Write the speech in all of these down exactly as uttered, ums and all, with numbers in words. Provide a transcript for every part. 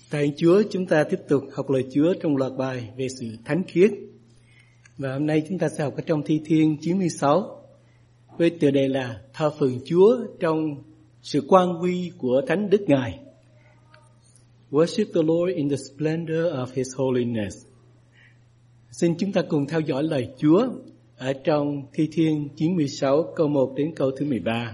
Tại Ơn Chúa, chúng ta tiếp tục học lời Chúa trong loạt bài về sự thánh khiết. Và hôm nay chúng ta sẽ học ở trong Thi Thiên chín mươi sáu với tựa đề là Thờ phượng Chúa trong sự quang huy của Thánh Đức Ngài. Worship the Lord in the splendor of His holiness. Xin chúng ta cùng theo dõi lời Chúa ở trong Thi Thiên chín mươi sáu câu một đến câu thứ mười ba.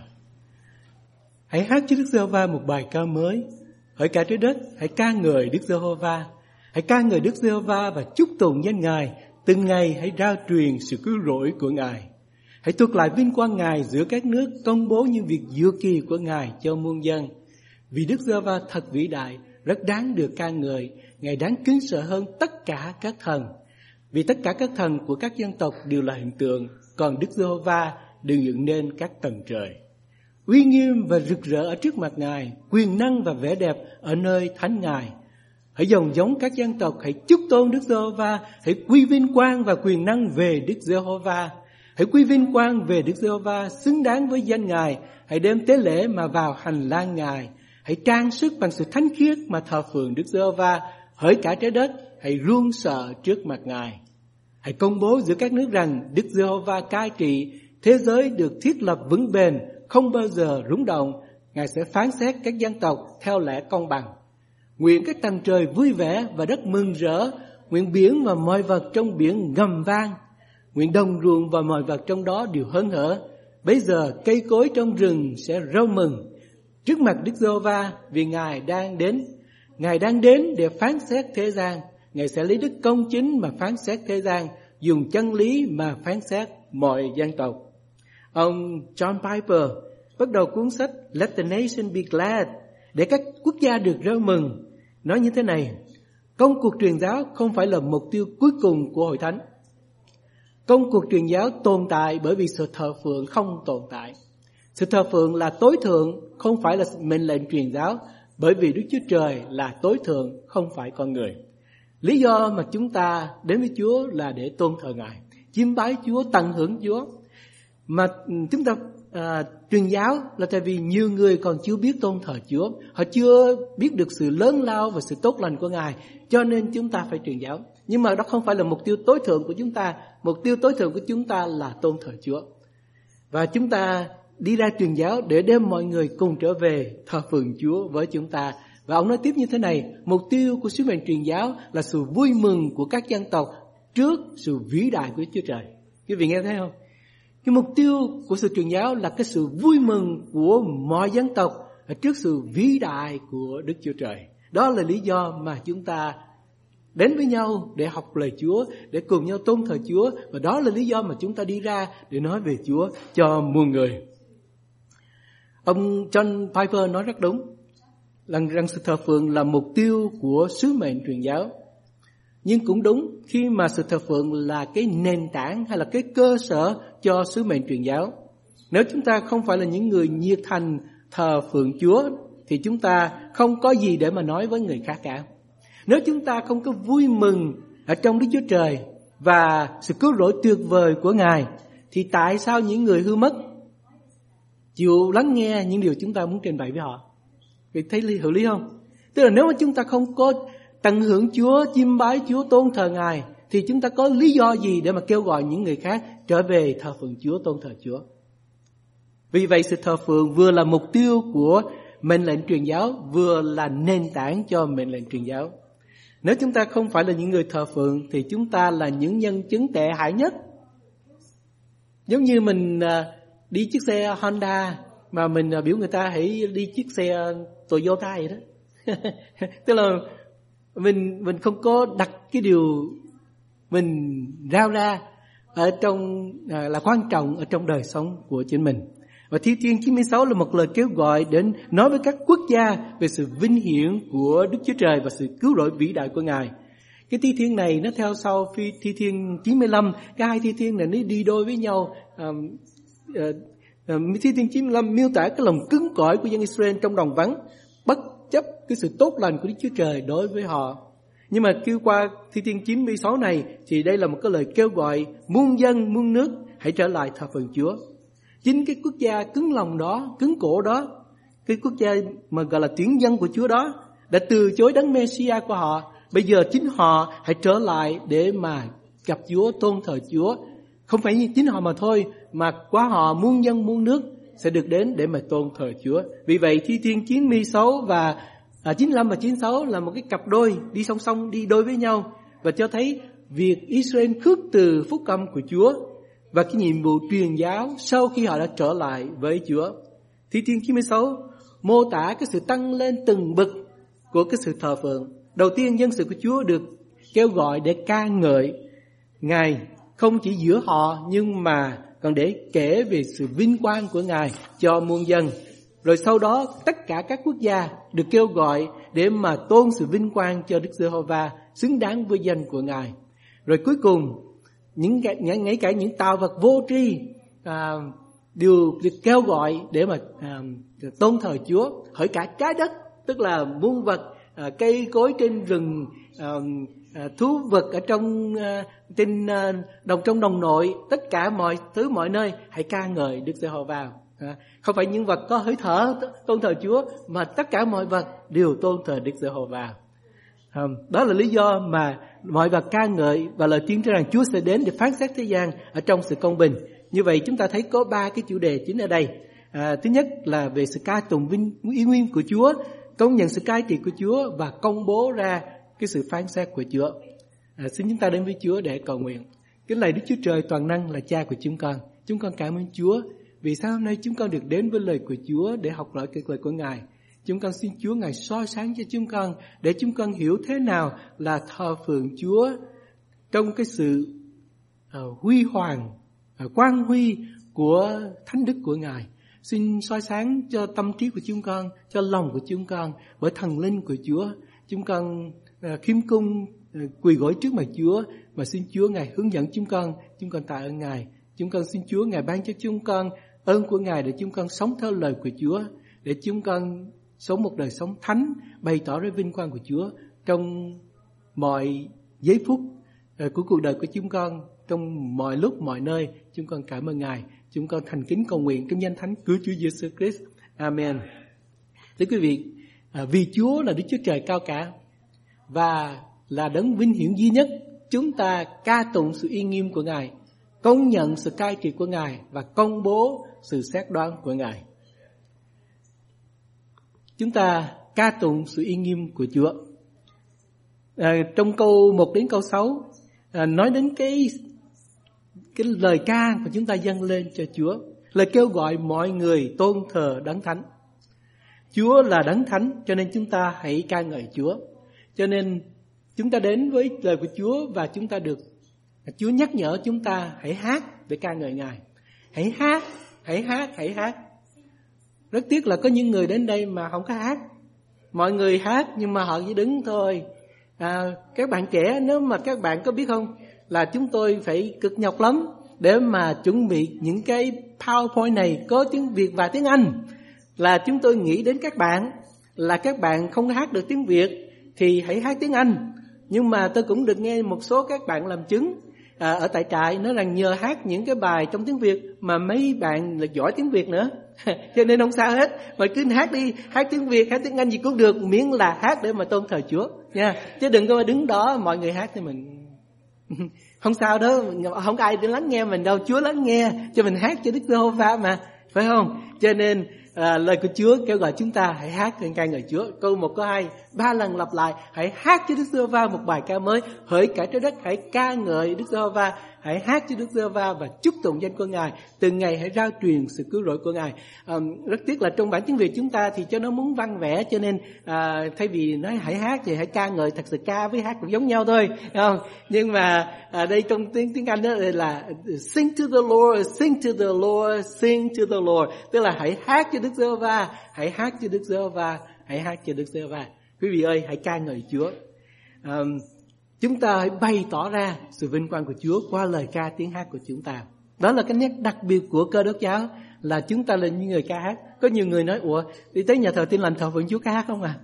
Hãy hát cho Đức Giê-hô-va một bài ca mới. Hỡi cả trái đất, hãy ca ngợi Đức Giê-hô-va. Hãy ca ngợi Đức Giê-hô-va và chúc tụng danh Ngài. Từng ngày hãy rao truyền sự cứu rỗi của Ngài. Hãy thuật lại vinh quang Ngài giữa các nước, công bố những việc diệu kỳ của Ngài cho muôn dân. Vì Đức Giê-hô-va thật vĩ đại, rất đáng được ca ngợi. Ngài đáng kính sợ hơn tất cả các thần. Vì tất cả các thần của các dân tộc đều là hình tượng, còn Đức Giê-hô-va được dựng nên các tầng trời. Uy nghiêm và rực rỡ ở trước mặt Ngài, quyền năng và vẻ đẹp ở nơi thánh Ngài. Hãy dòng giống các dân tộc, hãy chúc tôn Đức Giê-hô-va, hãy quy vinh quang và quyền năng về Đức Giê-hô-va. Hãy quy vinh quang về Đức Giê-hô-va, xứng đáng với danh Ngài. Hãy đem tế lễ mà vào hành lang Ngài. Hãy trang sức bằng sự thánh khiết mà thờ phượng Đức Giê-hô-va. Hỡi cả trái đất, hãy run sợ trước mặt Ngài. Hãy công bố giữa các nước rằng Đức Giê-hô-va cai trị, thế giới được thiết lập vững bền, không bao giờ rúng động. Ngài sẽ phán xét các dân tộc theo lẽ công bằng. Nguyện các tầng trời vui vẻ và đất mừng rỡ. Nguyện biển và mọi vật trong biển ngầm vang. Nguyện đồng ruộng và mọi vật trong đó đều hớn hở. Bấy giờ cây cối trong rừng sẽ râu mừng trước mặt Đức Giê-hô-va, vì Ngài đang đến. Ngài đang đến để phán xét thế gian. Ngài sẽ lấy đức công chính mà phán xét thế gian, dùng chân lý mà phán xét mọi dân tộc. Ông John Piper bắt đầu cuốn sách Let the Nation Be Glad, để các quốc gia được reo mừng, nói như thế này: công cuộc truyền giáo không phải là mục tiêu cuối cùng của hội thánh. Công cuộc truyền giáo tồn tại bởi vì sự thờ phượng không tồn tại. Sự thờ phượng là tối thượng, không phải là mệnh lệnh truyền giáo, bởi vì Đức Chúa Trời là tối thượng, không phải con người. Lý do mà chúng ta đến với Chúa là để tôn thờ Ngài, chiêm bái Chúa, tận hưởng Chúa. Mà chúng ta à, truyền giáo là tại vì nhiều người còn chưa biết tôn thờ Chúa. Họ chưa biết được sự lớn lao và sự tốt lành của Ngài, cho nên chúng ta phải truyền giáo. Nhưng mà đó không phải là mục tiêu tối thượng của chúng ta. Mục tiêu tối thượng của chúng ta là tôn thờ Chúa. Và chúng ta đi ra truyền giáo để đem mọi người cùng trở về thờ phượng Chúa với chúng ta. Và ông nói tiếp như thế này: mục tiêu của sứ mệnh truyền giáo là sự vui mừng của các dân tộc trước sự vĩ đại của Chúa Trời. Quý vị nghe thấy không? Cái mục tiêu của sự truyền giáo là cái sự vui mừng của mọi dân tộc trước sự vĩ đại của Đức Chúa Trời. Đó là lý do mà chúng ta đến với nhau để học lời Chúa, để cùng nhau tôn thờ Chúa. Và đó là lý do mà chúng ta đi ra để nói về Chúa cho muôn người. Ông John Piper nói rất đúng, rằng, rằng sự thờ phượng là mục tiêu của sứ mệnh truyền giáo. Nhưng cũng đúng khi mà sự thờ phượng là cái nền tảng hay là cái cơ sở cho sứ mệnh truyền giáo. Nếu chúng ta không phải là những người nhiệt thành thờ phượng Chúa thì chúng ta không có gì để mà nói với người khác cả. Nếu chúng ta không có vui mừng ở trong Đức Chúa Trời và sự cứu rỗi tuyệt vời của Ngài, thì tại sao những người hư mất chịu lắng nghe những điều chúng ta muốn trình bày với họ? Vì thấy hợp lý không? Tức là nếu mà chúng ta không có tận hưởng Chúa, chiêm bái Chúa, tôn thờ Ngài, thì chúng ta có lý do gì để mà kêu gọi những người khác trở về thờ phượng Chúa, tôn thờ Chúa? Vì vậy sự thờ phượng vừa là mục tiêu của mệnh lệnh truyền giáo, vừa là nền tảng cho mệnh lệnh truyền giáo. Nếu chúng ta không phải là những người thờ phượng thì chúng ta là những nhân chứng tệ hại nhất. Giống như mình đi chiếc xe Honda mà mình biểu người ta hãy đi chiếc xe Toyota vậy đó. Tức là mình mình không có đặt cái điều mình rao ra ở trong à, là quan trọng ở trong đời sống của chính mình. Và Thi Thiên chín mươi sáu là một lời kêu gọi đến nói với các quốc gia về sự vinh hiển của Đức Chúa Trời và sự cứu rỗi vĩ đại của Ngài. Cái Thi Thiên này nó theo sau phi Thi Thiên chín mươi lăm, cái hai Thi Thiên này nó đi đôi với nhau. À, à, à, Thi Thiên chín mươi lăm miêu tả cái lòng cứng cỏi của dân Israel trong đồng vắng, bất chấp cái sự tốt lành của Đức Chúa Trời đối với họ. Nhưng mà kêu qua Thi Thiên chín mươi sáu này thì đây là một cái lời kêu gọi muôn dân, muôn nước hãy trở lại thờ phượng Chúa. Chính cái quốc gia cứng lòng đó, cứng cổ đó, cái quốc gia mà gọi là tuyển dân của Chúa đó, đã từ chối đấng Messiah của họ. Bây giờ chính họ hãy trở lại để mà gặp Chúa, tôn thờ Chúa. Không phải như chính họ mà thôi, mà qua họ muôn dân muôn nước sẽ được đến để mà tôn thờ Chúa. Vì vậy Thi Thiên chín mươi sáu và à, chín mươi lăm và chín mươi sáu là một cái cặp đôi đi song song, đi đôi với nhau, và cho thấy việc Israel khước từ phúc âm của Chúa và cái nhiệm vụ truyền giáo sau khi họ đã trở lại với Chúa. Thi Thiên chín mươi sáu mô tả cái sự tăng lên từng bậc của cái sự thờ phượng. Đầu tiên, dân sự của Chúa được kêu gọi để ca ngợi Ngài, không chỉ giữa họ nhưng mà còn để kể về sự vinh quang của Ngài cho muôn dân. Rồi sau đó tất cả các quốc gia được kêu gọi để mà tôn sự vinh quang cho Đức Giê-hô-va, xứng đáng với danh của Ngài. Rồi cuối cùng, những ngay cả những tạo vật vô tri à, đều được kêu gọi để mà à, tôn thờ Chúa. Hỡi cả trái đất, tức là muôn vật, à, cây cối trên rừng, à, à, thú vật ở trong à, trên à, đồng trong đồng nội, tất cả mọi thứ mọi nơi hãy ca ngợi Đức Giê-hô-va. À, không phải những vật có hơi thở tôn thờ Chúa, mà tất cả mọi vật đều tôn thờ Đức Giê-hô-va. À, đó là lý do mà mọi vật ca ngợi và lời tiên tri rằng Chúa sẽ đến để phán xét thế gian ở trong sự công bình. Như vậy chúng ta thấy có ba cái chủ đề chính ở đây. À, thứ nhất là về sự ca tụng vinh uy nghiêm của Chúa, công nhận sự cai trị của Chúa và công bố ra cái sự phán xét của Chúa. À, xin chúng ta đến với Chúa để cầu nguyện. Kính lạy Đức Chúa Trời toàn năng là Cha của chúng con. Chúng con cảm ơn Chúa vì sao hôm nay chúng con được đến với lời của Chúa để học hỏi cái lời của Ngài. Chúng con xin Chúa Ngài soi sáng cho chúng con để chúng con hiểu thế nào là thờ phượng Chúa trong cái sự uh, huy hoàng, uh, quang huy của thánh đức của Ngài. Xin soi sáng cho tâm trí của chúng con, cho lòng của chúng con bởi thần linh của Chúa. Chúng con uh, khiêm cung uh, quỳ gối trước mặt Chúa và xin Chúa Ngài hướng dẫn chúng con. Chúng con tạ ơn Ngài. Chúng con xin Chúa Ngài ban cho chúng con ơn của Ngài để chúng con sống theo lời của Chúa, để chúng con sống một đời sống thánh, bày tỏ ra vinh quang của Chúa trong mọi giây phút của cuộc đời của chúng con, trong mọi lúc, mọi nơi. Chúng con cảm ơn Ngài. Chúng con thành kính cầu nguyện trong danh thánh của Chúa Giêsu Christ. Amen. Thưa quý vị, vì Chúa là Đức Chúa Trời cao cả và là đấng vinh hiển duy nhất, chúng ta ca tụng sự uy nghiêm của Ngài, công nhận sự cai trị của Ngài và công bố sự xét đoán của Ngài. Chúng ta ca tụng sự uy nghiêm của Chúa. À, trong câu một đến câu sáu à, nói đến cái cái lời ca mà chúng ta dâng lên cho Chúa, lời kêu gọi mọi người tôn thờ đấng thánh. Chúa là đấng thánh, cho nên chúng ta hãy ca ngợi Chúa. Cho nên chúng ta đến với lời của Chúa và chúng ta được Chúa nhắc nhở chúng ta hãy hát để ca ngợi Ngài. Hãy hát, hãy hát, hãy hát. Rất tiếc là có những người đến đây mà không có hát. Mọi người hát nhưng mà họ chỉ đứng thôi. À, các bạn trẻ, nếu mà các bạn có biết không, là chúng tôi phải cực nhọc lắm để mà chuẩn bị những cái PowerPoint này có tiếng Việt và tiếng Anh. Là chúng tôi nghĩ đến các bạn, là các bạn không hát được tiếng Việt thì hãy hát tiếng Anh. Nhưng mà tôi cũng được nghe một số các bạn làm chứng à, ở tại trại nói rằng nhờ hát những cái bài trong tiếng Việt mà mấy bạn là giỏi tiếng Việt nữa. Cho nên không sao hết, mà cứ hát đi, hát tiếng Việt, hát tiếng Anh gì cũng được, miễn là hát để mà tôn thờ Chúa nha. Chứ đừng có đứng đó mọi người hát thì mình không sao đó, không có ai để lắng nghe mình đâu, Chúa lắng nghe cho mình hát cho Đức Giê-hô-va mà, phải không? Cho nên à, lời của Chúa kêu gọi chúng ta hãy hát ca ngợi Chúa. Câu một, câu hai, ba lần lặp lại, hãy hát cho Đức Giê-hô-va một bài ca mới. Hỡi cả trái đất hãy ca ngợi Đức Giê-hô-va, hãy hát cho Đức Giê-hô-va và chúc tụng danh của Ngài. Từng ngày hãy rao truyền sự cứu rỗi của Ngài. À, rất tiếc là trong bản tiếng Việt chúng ta thì cho nó muốn văn vẽ, cho nên à, thay vì nói hãy hát thì hãy ca ngợi. Thật sự ca với hát cũng giống nhau thôi, không? Nhưng mà à, đây trong tiếng tiếng Anh đó là sing to the Lord, sing to the Lord, sing to the Lord, tức là hãy hát cho Đức Giê-hô-va, hãy hát cho Đức Giê-hô-va, hãy hát cho Đức Giê-hô-va. Quý vị ơi, hãy ca ngợi Chúa. À, chúng ta hãy bày tỏ ra sự vinh quang của Chúa qua lời ca tiếng hát của chúng ta. Đó là cái nét đặc biệt của Cơ Đốc giáo, là chúng ta là những người ca hát. Có nhiều người nói, ủa, đi tới nhà thờ Tin Lành thờ phượng Chúa ca hát không à?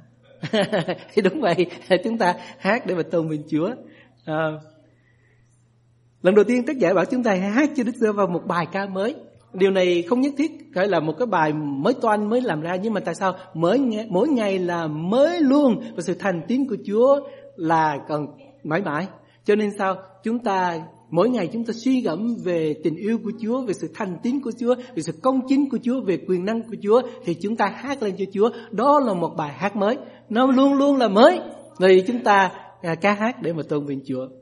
Thì đúng vậy, chúng ta hát để mà tôn vinh Chúa. À, lần đầu tiên tác giả bảo chúng ta hãy hát cho Đức Giê-hô-va một bài ca mới. Điều này không nhất thiết phải là một cái bài mới toan mới làm ra, nhưng mà tại sao mỗi ngày, mỗi ngày là mới luôn, và sự thành tín của Chúa là còn mãi mãi. Cho nên sao chúng ta mỗi ngày chúng ta suy gẫm về tình yêu của Chúa, về sự thành tín của Chúa, về sự công chính của Chúa, về quyền năng của Chúa, thì chúng ta hát lên cho Chúa. Đó là một bài hát mới, nó luôn luôn là mới, vì chúng ta ca hát để mà tôn vinh Chúa.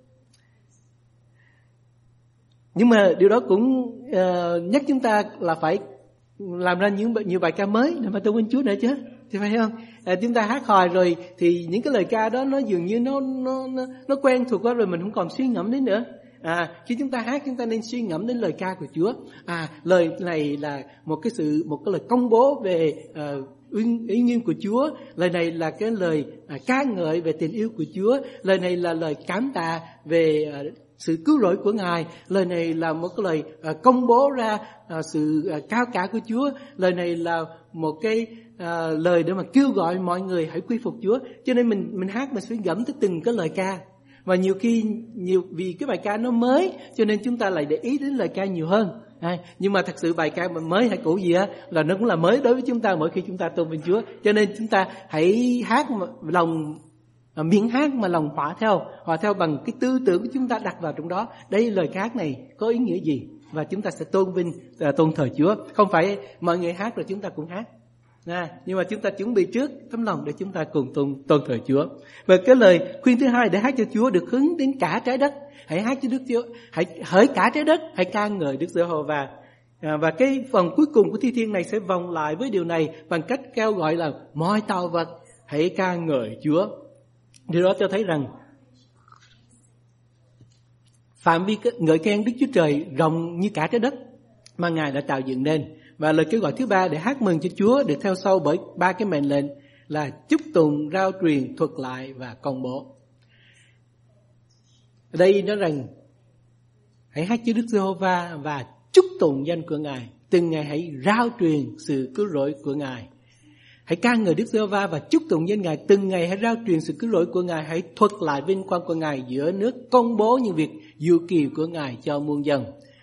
Nhưng mà điều đó cũng uh, nhắc chúng ta là phải làm ra những nhiều bài ca mới để mà tôn vinh Chúa nữa chứ, thì phải không? À, chúng ta hát hò rồi thì những cái lời ca đó nó dường như nó nó nó, nó quen thuộc quá rồi, mình không còn suy ngẫm đến nữa. À, khi chúng ta hát chúng ta nên suy ngẫm đến lời ca của Chúa. À, lời này là một cái sự một cái lời công bố về uh, ý nghiêm của Chúa. Lời này là cái lời uh, ca ngợi về tình yêu của Chúa. Lời này là lời cảm tạ về uh, sự cứu rỗi của Ngài. Lời này là một cái lời uh, công bố ra uh, sự uh, cao cả của Chúa. Lời này là một cái uh, lời để mà kêu gọi mọi người hãy quy phục Chúa. Cho nên mình mình hát mình suy gẫm tới từng cái lời ca. Và nhiều khi nhiều vì cái bài ca nó mới cho nên chúng ta lại để ý đến lời ca nhiều hơn. À, nhưng mà thật sự bài ca mới hay cũ gì á là nó cũng là mới đối với chúng ta mỗi khi chúng ta tôn vinh Chúa. Cho nên chúng ta hãy hát lòng miệng hát mà lòng hòa theo, hòa theo bằng cái tư tưởng của chúng ta đặt vào trong đó. Đây lời hát này có ý nghĩa gì và chúng ta sẽ tôn vinh tôn thờ Chúa. Không phải mọi người hát rồi chúng ta cũng hát. À, nhưng mà chúng ta chuẩn bị trước tấm lòng để chúng ta cùng tôn, tôn thờ Chúa. Và cái lời khuyên thứ hai để hát cho Chúa được hướng đến cả trái đất. Hãy hát cho Đức Chúa, hãy hỡi cả trái đất, hãy ca ngợi Đức Giê-hô-va. À, và cái phần cuối cùng của thi thiên này sẽ vòng lại với điều này bằng cách kêu gọi là mọi tạo vật hãy ca ngợi Chúa. Điều đó cho thấy rằng phạm vi ngợi khen Đức Chúa Trời rộng như cả trái đất mà Ngài đã tạo dựng nên. Và lời kêu gọi thứ ba để hát mừng cho Chúa được theo sau bởi ba cái mệnh lệnh là chúc tụng, rao truyền, thuật lại và công bố. Ở đây nói rằng hãy hát cho Đức Giê-hô-va và chúc tụng danh của Ngài. Từng ngày hãy rao truyền sự cứu rỗi của Ngài. Hãy ca ngợi Đức Giê-hô-va và chúc tụng danh Ngài. Từng ngày hãy rao truyền sự cứu rỗi của Ngài. Hãy thuật lại vinh quang của Ngài giữa nước, công bố những việc diệu kỳ của Ngài cho muôn dân.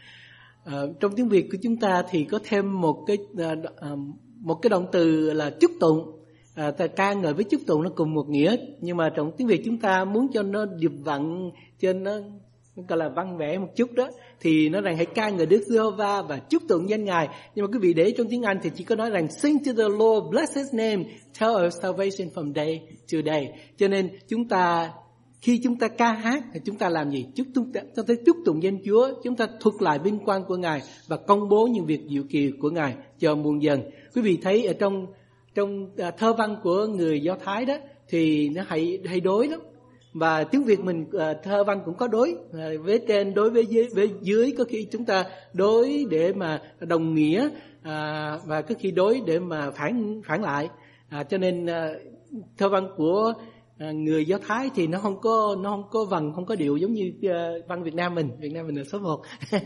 À, trong tiếng Việt của chúng ta thì có thêm một cái à, à, một cái động từ là chúc tụng. À, ta ca ngợi với chúc tụng nó cùng một nghĩa, nhưng mà trong tiếng Việt chúng ta muốn cho nó điệp vặn, cho nó gọi là văn vẽ một chút đó, thì nó rằng hãy ca ngợi Đức Giê-hô-va và chúc tụng danh Ngài. Nhưng mà quý vị để trong tiếng Anh thì chỉ có nói rằng sing to the Lord, bless His name, tell of salvation from day to day. Cho nên chúng ta khi chúng ta ca hát thì chúng ta làm gì? Chúng ta chúng ta chúc tụng danh Chúa, chúng ta thuật lại vinh quang của Ngài và công bố những việc diệu kỳ của Ngài cho muôn dân. Quý vị thấy ở trong trong thơ văn của người Do Thái đó thì nó hay hay đối lắm. Và tiếng Việt mình thơ văn cũng có đối, với trên đối với dưới, với dưới có khi chúng ta đối để mà đồng nghĩa à, và có khi đối để mà phản phản lại. À, cho nên à, thơ văn của À, người Do Thái thì nó không có nó không có vần, không có điệu giống như uh, văn Việt Nam mình. Việt Nam mình là số một.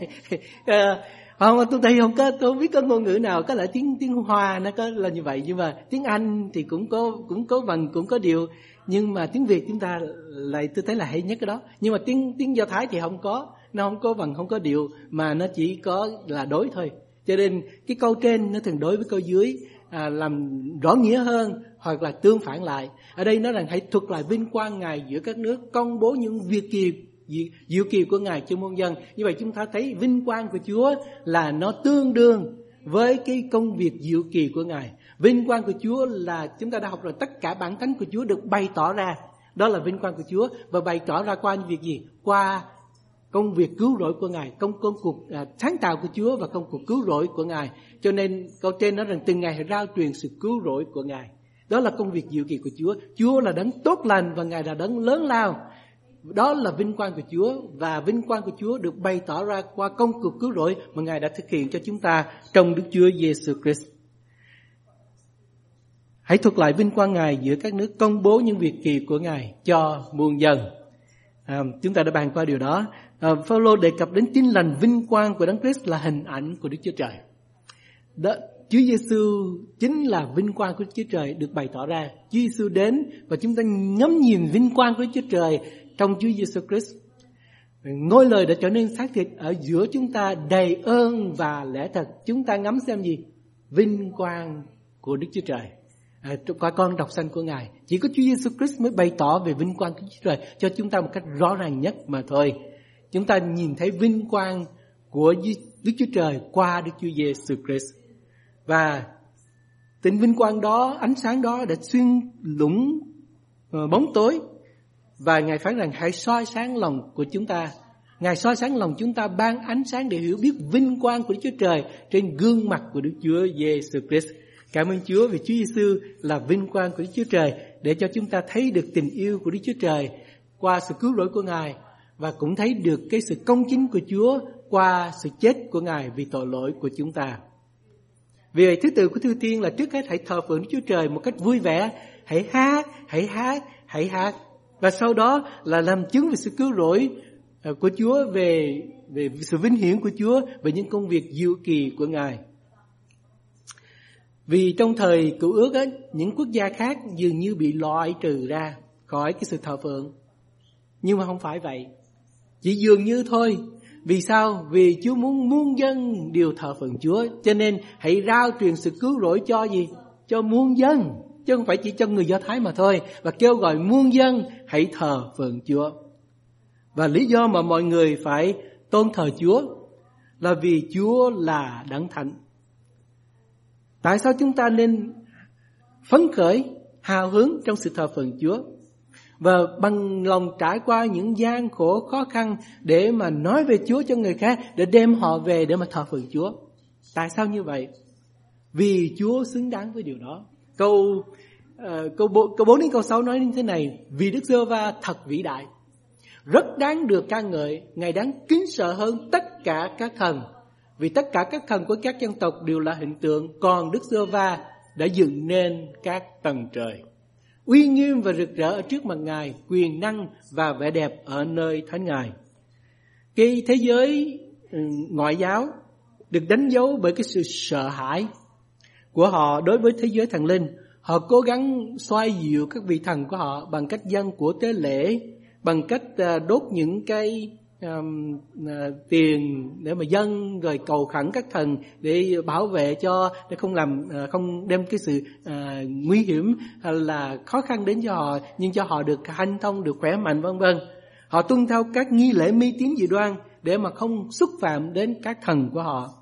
uh, không, tôi thấy không có, tôi không biết có ngôn ngữ nào có là tiếng tiếng Hoa nó có là như vậy, nhưng mà tiếng Anh thì cũng có cũng có vần, cũng có điệu, nhưng mà tiếng Việt chúng ta lại tôi thấy là hay nhất cái đó. Nhưng mà tiếng tiếng Do Thái thì không có, nó không có vần, không có điệu, mà nó chỉ có là đối thôi. Cho nên cái câu trên nó thường đối với câu dưới, à, làm rõ nghĩa hơn hoặc là tương phản lại. Ở đây nói rằng hãy thuật lại vinh quang Ngài giữa các nước, công bố những việc kỳ diệu kỳ của Ngài cho muôn dân. Như vậy chúng ta thấy vinh quang của Chúa là nó tương đương với cái công việc diệu kỳ của Ngài. Vinh quang của Chúa là chúng ta đã học rồi, tất cả bản tánh của Chúa được bày tỏ ra. Đó là vinh quang của Chúa, và bày tỏ ra qua những việc gì? Qua công việc cứu rỗi của Ngài, công công cuộc à, sáng tạo của Chúa và công cuộc cứu rỗi của Ngài. Cho nên câu trên nói rằng từng ngày hãy rao truyền sự cứu rỗi của Ngài. Đó là công việc diệu kỳ của Chúa. Chúa là đấng tốt lành và Ngài là đấng lớn lao. Đó là vinh quang của Chúa, và vinh quang của Chúa được bày tỏ ra qua công cuộc cứu rỗi mà Ngài đã thực hiện cho chúng ta trong Đức Chúa Giêsu Christ. Hãy thuật lại vinh quang Ngài giữa các nước, công bố những việc kỳ của Ngài cho muôn dân. À, chúng ta đã bàn qua điều đó. À, Phaolô đề cập đến tin lành vinh quang của Đấng Christ là hình ảnh của Đức Chúa Trời. Đó, Chúa Giêsu chính là vinh quang của Đức Chúa Trời được bày tỏ ra. Chúa Giêsu đến và chúng ta ngắm nhìn vinh quang của Đức Chúa Trời trong Chúa Giêsu Christ. ngôi lời đã trở nên xác thịt ở giữa chúng ta, đầy ơn và lẽ thật. Chúng ta ngắm xem gì? Vinh quang của Đức Chúa Trời. À, qua con đọc sách của Ngài, chỉ có Chúa Giêsu Christ mới bày tỏ về vinh quang của Đức Chúa Trời cho chúng ta một cách rõ ràng nhất mà thôi. Chúng ta nhìn thấy vinh quang của Đức Chúa Trời qua Đức Chúa Giêsu Christ. Và tình vinh quang đó, ánh sáng đó đã xuyên lũng uh, bóng tối. Và Ngài phán rằng hãy soi sáng lòng của chúng ta. Ngài soi sáng lòng chúng ta, ban ánh sáng để hiểu biết vinh quang của Đức Chúa Trời trên gương mặt của Đức Chúa Giêsu Christ. Cảm ơn Chúa vì Chúa Giêsu là vinh quang của Đức Chúa Trời để cho chúng ta thấy được tình yêu của Đức Chúa Trời qua sự cứu rỗi của Ngài, và cũng thấy được cái sự công chính của Chúa qua sự chết của Ngài vì tội lỗi của chúng ta. Vì vậy, thứ tự của Thư Tiên là trước hết hãy thờ phượng Đức Chúa Trời một cách vui vẻ, hãy hát, hãy hát, hãy hát. Và sau đó là làm chứng về sự cứu rỗi của Chúa, về, về sự vinh hiển của Chúa, về những công việc diệu kỳ của Ngài. Vì trong thời Cựu Ước á, những quốc gia khác dường như bị loại trừ ra khỏi cái sự thờ phượng. Nhưng mà không phải vậy. Chỉ dường như thôi. Vì sao? Vì Chúa muốn muôn dân đều thờ phượng Chúa. Cho nên hãy rao truyền sự cứu rỗi cho gì? Cho muôn dân. Chứ không phải chỉ cho người Do Thái mà thôi. Và kêu gọi muôn dân hãy thờ phượng Chúa. Và lý do mà mọi người phải tôn thờ Chúa là vì Chúa là Đấng Thánh. Tại sao chúng ta nên phấn khởi, hào hứng trong sự thờ phượng Chúa và bằng lòng trải qua những gian khổ khó khăn để mà nói về Chúa cho người khác, để đem họ về để mà thờ phượng Chúa? Tại sao như vậy? Vì Chúa xứng đáng với điều đó. Câu uh, câu, câu bốn đến câu sáu nói như thế này: vì Đức Giê-hô-va thật vĩ đại, rất đáng được ca ngợi, Ngài đáng kính sợ hơn tất cả các thần. Vì tất cả các thần của các dân tộc đều là hình tượng, còn Đức Giê-hô-va đã dựng nên các tầng trời. Uy nghiêm và rực rỡ ở trước mặt Ngài, quyền năng và vẻ đẹp ở nơi thánh Ngài. Cái thế giới ngoại giáo được đánh dấu bởi cái sự sợ hãi của họ đối với thế giới thần linh. Họ cố gắng xoa dịu các vị thần của họ bằng cách dâng của tế lễ, bằng cách đốt những cái um, uh, tiền để mà dâng, rồi cầu khẩn các thần để bảo vệ cho, để không làm uh, không đem cái sự uh, nguy hiểm hay là khó khăn đến cho họ, nhưng cho họ được hanh thông, được khỏe mạnh, vân vân. Họ tuân theo các nghi lễ mê tín dị đoan để mà không xúc phạm đến các thần của họ.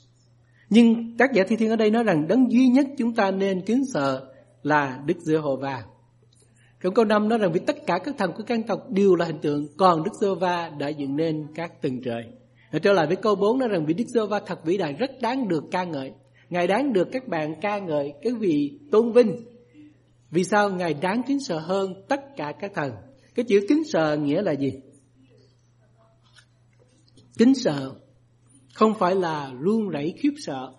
Nhưng tác giả Thi Thiên ở đây nói rằng đấng duy nhất chúng ta nên kính sợ là Đức Giê-hô-va. Trong câu năm nói rằng vì tất cả các thần của các tộc đều là hình tượng, còn Đức Giê-hô-va đã dựng nên các tầng trời. Rồi trở lại với câu bốn nói rằng vì Đức Giê-hô-va thật vĩ đại, rất đáng được ca ngợi. Ngài đáng được các bạn ca ngợi, cái vị tôn vinh. Vì sao? Ngài đáng kính sợ hơn tất cả các thần. Cái chữ kính sợ nghĩa là gì? Kính sợ không phải là run rẩy khiếp sợ,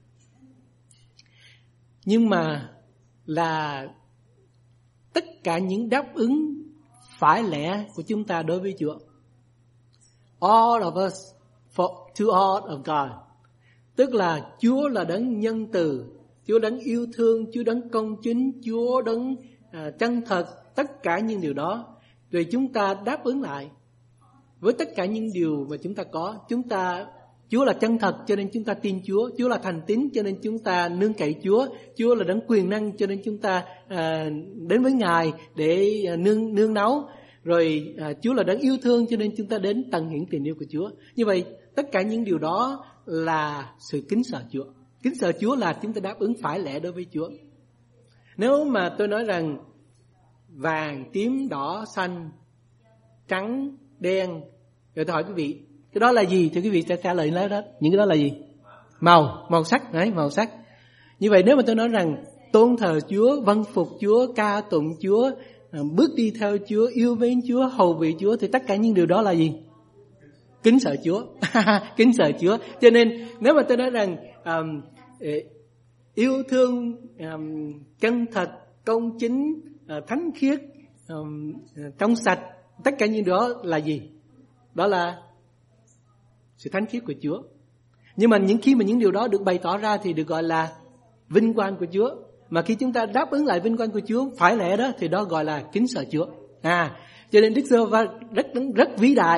nhưng mà là tất cả những đáp ứng phải lẽ của chúng ta đối với Chúa. All of us for, to all of God. Tức là Chúa là đấng nhân từ, Chúa đấng yêu thương, Chúa đấng công chính, Chúa đấng à, chân thật. Tất cả những điều đó rồi chúng ta đáp ứng lại với tất cả những điều mà chúng ta có. Chúng ta Chúa là chân thật cho nên chúng ta tin Chúa. Chúa là thành tín cho nên chúng ta nương cậy Chúa. Chúa là đấng quyền năng cho nên chúng ta à, đến với Ngài để à, nương nương náu. Rồi à, Chúa là đấng yêu thương cho nên chúng ta đến tận hiển tình yêu của Chúa. Như vậy tất cả những điều đó là sự kính sợ Chúa. Kính sợ Chúa là chúng ta đáp ứng phải lẽ đối với Chúa. Nếu mà tôi nói rằng vàng, tím, đỏ, xanh, trắng, đen, rồi tôi hỏi quý vị cái đó là gì thì quý vị sẽ trả lời nói đó. Những cái đó là gì? Màu, màu sắc, đấy, màu sắc. Như vậy nếu mà tôi nói rằng tôn thờ Chúa, vâng phục Chúa, ca tụng Chúa, bước đi theo Chúa, yêu mến Chúa, hầu vị Chúa, thì tất cả những điều đó là gì? Kính sợ Chúa. Kính sợ Chúa. Cho nên nếu mà tôi nói rằng um, yêu thương, um, chân thật, công chính, uh, thánh khiết, um, trong sạch, tất cả những đó là gì? Đó là sự thánh khiết của Chúa. Nhưng mà những khi mà những điều đó được bày tỏ ra thì được gọi là vinh quang của Chúa. Mà khi chúng ta đáp ứng lại vinh quang của Chúa phải lẽ đó thì đó gọi là kính sợ Chúa. À, cho nên Đức Giê-hô-va rất rất vĩ đại,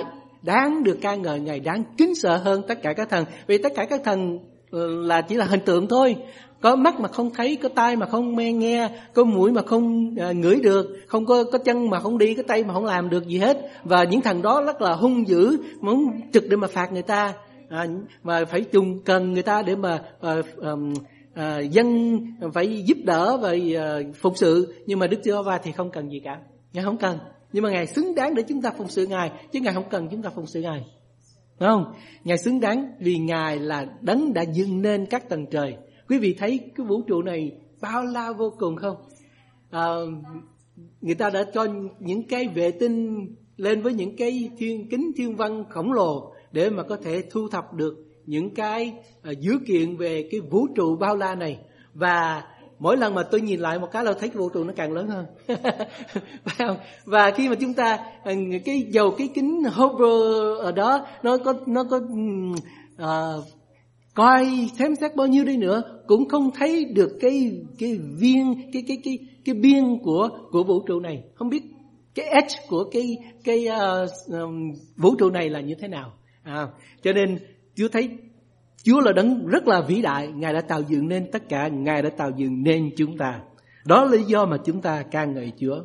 đáng được ca ngợi, Ngài đáng kính sợ hơn tất cả các thần. Vì tất cả các thần là chỉ là hình tượng thôi. Có mắt mà không thấy, có tai mà không nghe, có mũi mà không à, ngửi được, không có có chân mà không đi, có tay mà không làm được gì hết. Và những thằng đó rất là hung dữ, muốn trực để mà phạt người ta, à, mà phải trùng cần người ta để mà à, à, à, dân phải giúp đỡ và à, phục sự. Nhưng mà Đức Giê-hô-va thì không cần gì cả, Ngài không cần. Nhưng mà Ngài xứng đáng để chúng ta phụng sự Ngài, chứ Ngài không cần chúng ta phụng sự Ngài. Đúng không? Ngài xứng đáng vì Ngài là đấng đã dựng nên các tầng trời. Quý vị thấy cái vũ trụ này bao la vô cùng không? À, người ta đã cho những cái vệ tinh lên với những cái thiên kính thiên văn khổng lồ để mà có thể thu thập được những cái à, dữ kiện về cái vũ trụ bao la này. Và mỗi lần mà tôi nhìn lại một cái là thấy cái vũ trụ nó càng lớn hơn. Phải không? Và khi mà chúng ta cái dầu cái kính Hubble ở đó nó có nó có uh, coi xem xét bao nhiêu đi nữa cũng không thấy được cái cái viên cái cái cái cái biên của của vũ trụ này, không biết cái edge của cái cái uh, um, vũ trụ này là như thế nào. À, cho nên Chúa thấy Chúa là đấng rất là vĩ đại, Ngài đã tạo dựng nên tất cả, Ngài đã tạo dựng nên chúng ta. Đó là lý do mà chúng ta ca ngợi Chúa.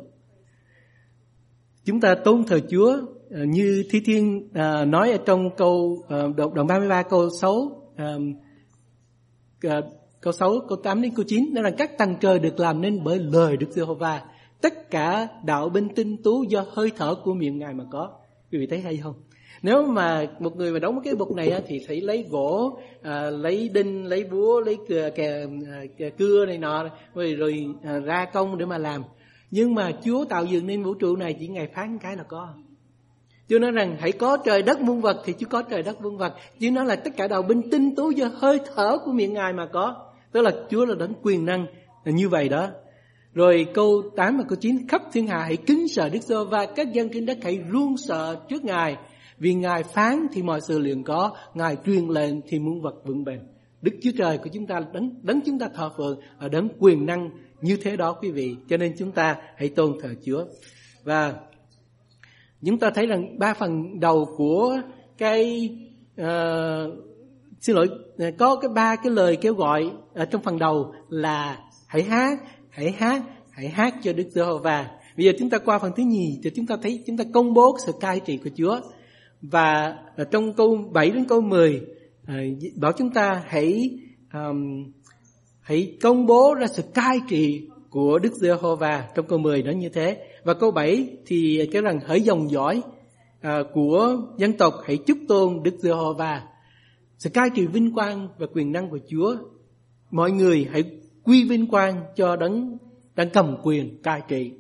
Chúng ta tôn thờ Chúa như Thi Thiên uh, nói ở trong câu uh, đoạn ba mươi ba câu sáu, uh, uh, câu sáu, câu tám đến câu chín, nói rằng các tầng trời được làm nên bởi lời Đức Giê-hô-va, tất cả đạo binh tinh tú do hơi thở của miệng Ngài mà có. Quý vị thấy hay không? Nếu mà một người mà đóng cái bục này thì phải lấy gỗ, à, lấy đinh, lấy búa, lấy kè, kè, kè cưa này nọ, rồi, rồi à, ra công để mà làm. Nhưng mà Chúa tạo dựng nên vũ trụ này chỉ Ngài phán cái là có. Chúa nói rằng hãy có trời đất muôn vật thì Chúa có trời đất muôn vật. Chúa nói là tất cả đạo binh tinh tú do hơi thở của miệng Ngài mà có. Tức là Chúa là đấng quyền năng là như vậy đó. Rồi câu tám và câu chín, khắp thiên hạ hãy kính sợ Đức Giê-hô-va, các dân trên đất hãy run sợ trước Ngài. Vì Ngài phán thì mọi sự liền có, Ngài truyền lệnh thì muôn vật vững bền. Đức Chúa Trời của chúng ta đấng đấng chúng ta thờ phượng ở đấng quyền năng như thế đó quý vị. Cho nên chúng ta hãy tôn thờ Chúa. Và chúng ta thấy rằng ba phần đầu của cái uh, xin lỗi có cái ba cái lời kêu gọi ở trong phần đầu là hãy hát, hãy hát, hãy hát cho Đức Giê-hô-va. Bây giờ chúng ta qua phần thứ nhì thì chúng ta thấy chúng ta công bố sự cai trị của Chúa. Và trong câu bảy đến câu mười bảo chúng ta hãy um, hãy công bố ra sự cai trị của Đức Giê-hô-va. Trong câu mười nói như thế. Và câu bảy thì cái rằng hỡi dòng dõi uh, của dân tộc hãy chúc tôn Đức Giê-hô-va. Sự cai trị vinh quang và quyền năng của Chúa, mọi người hãy quy vinh quang cho đấng đang cầm quyền cai trị.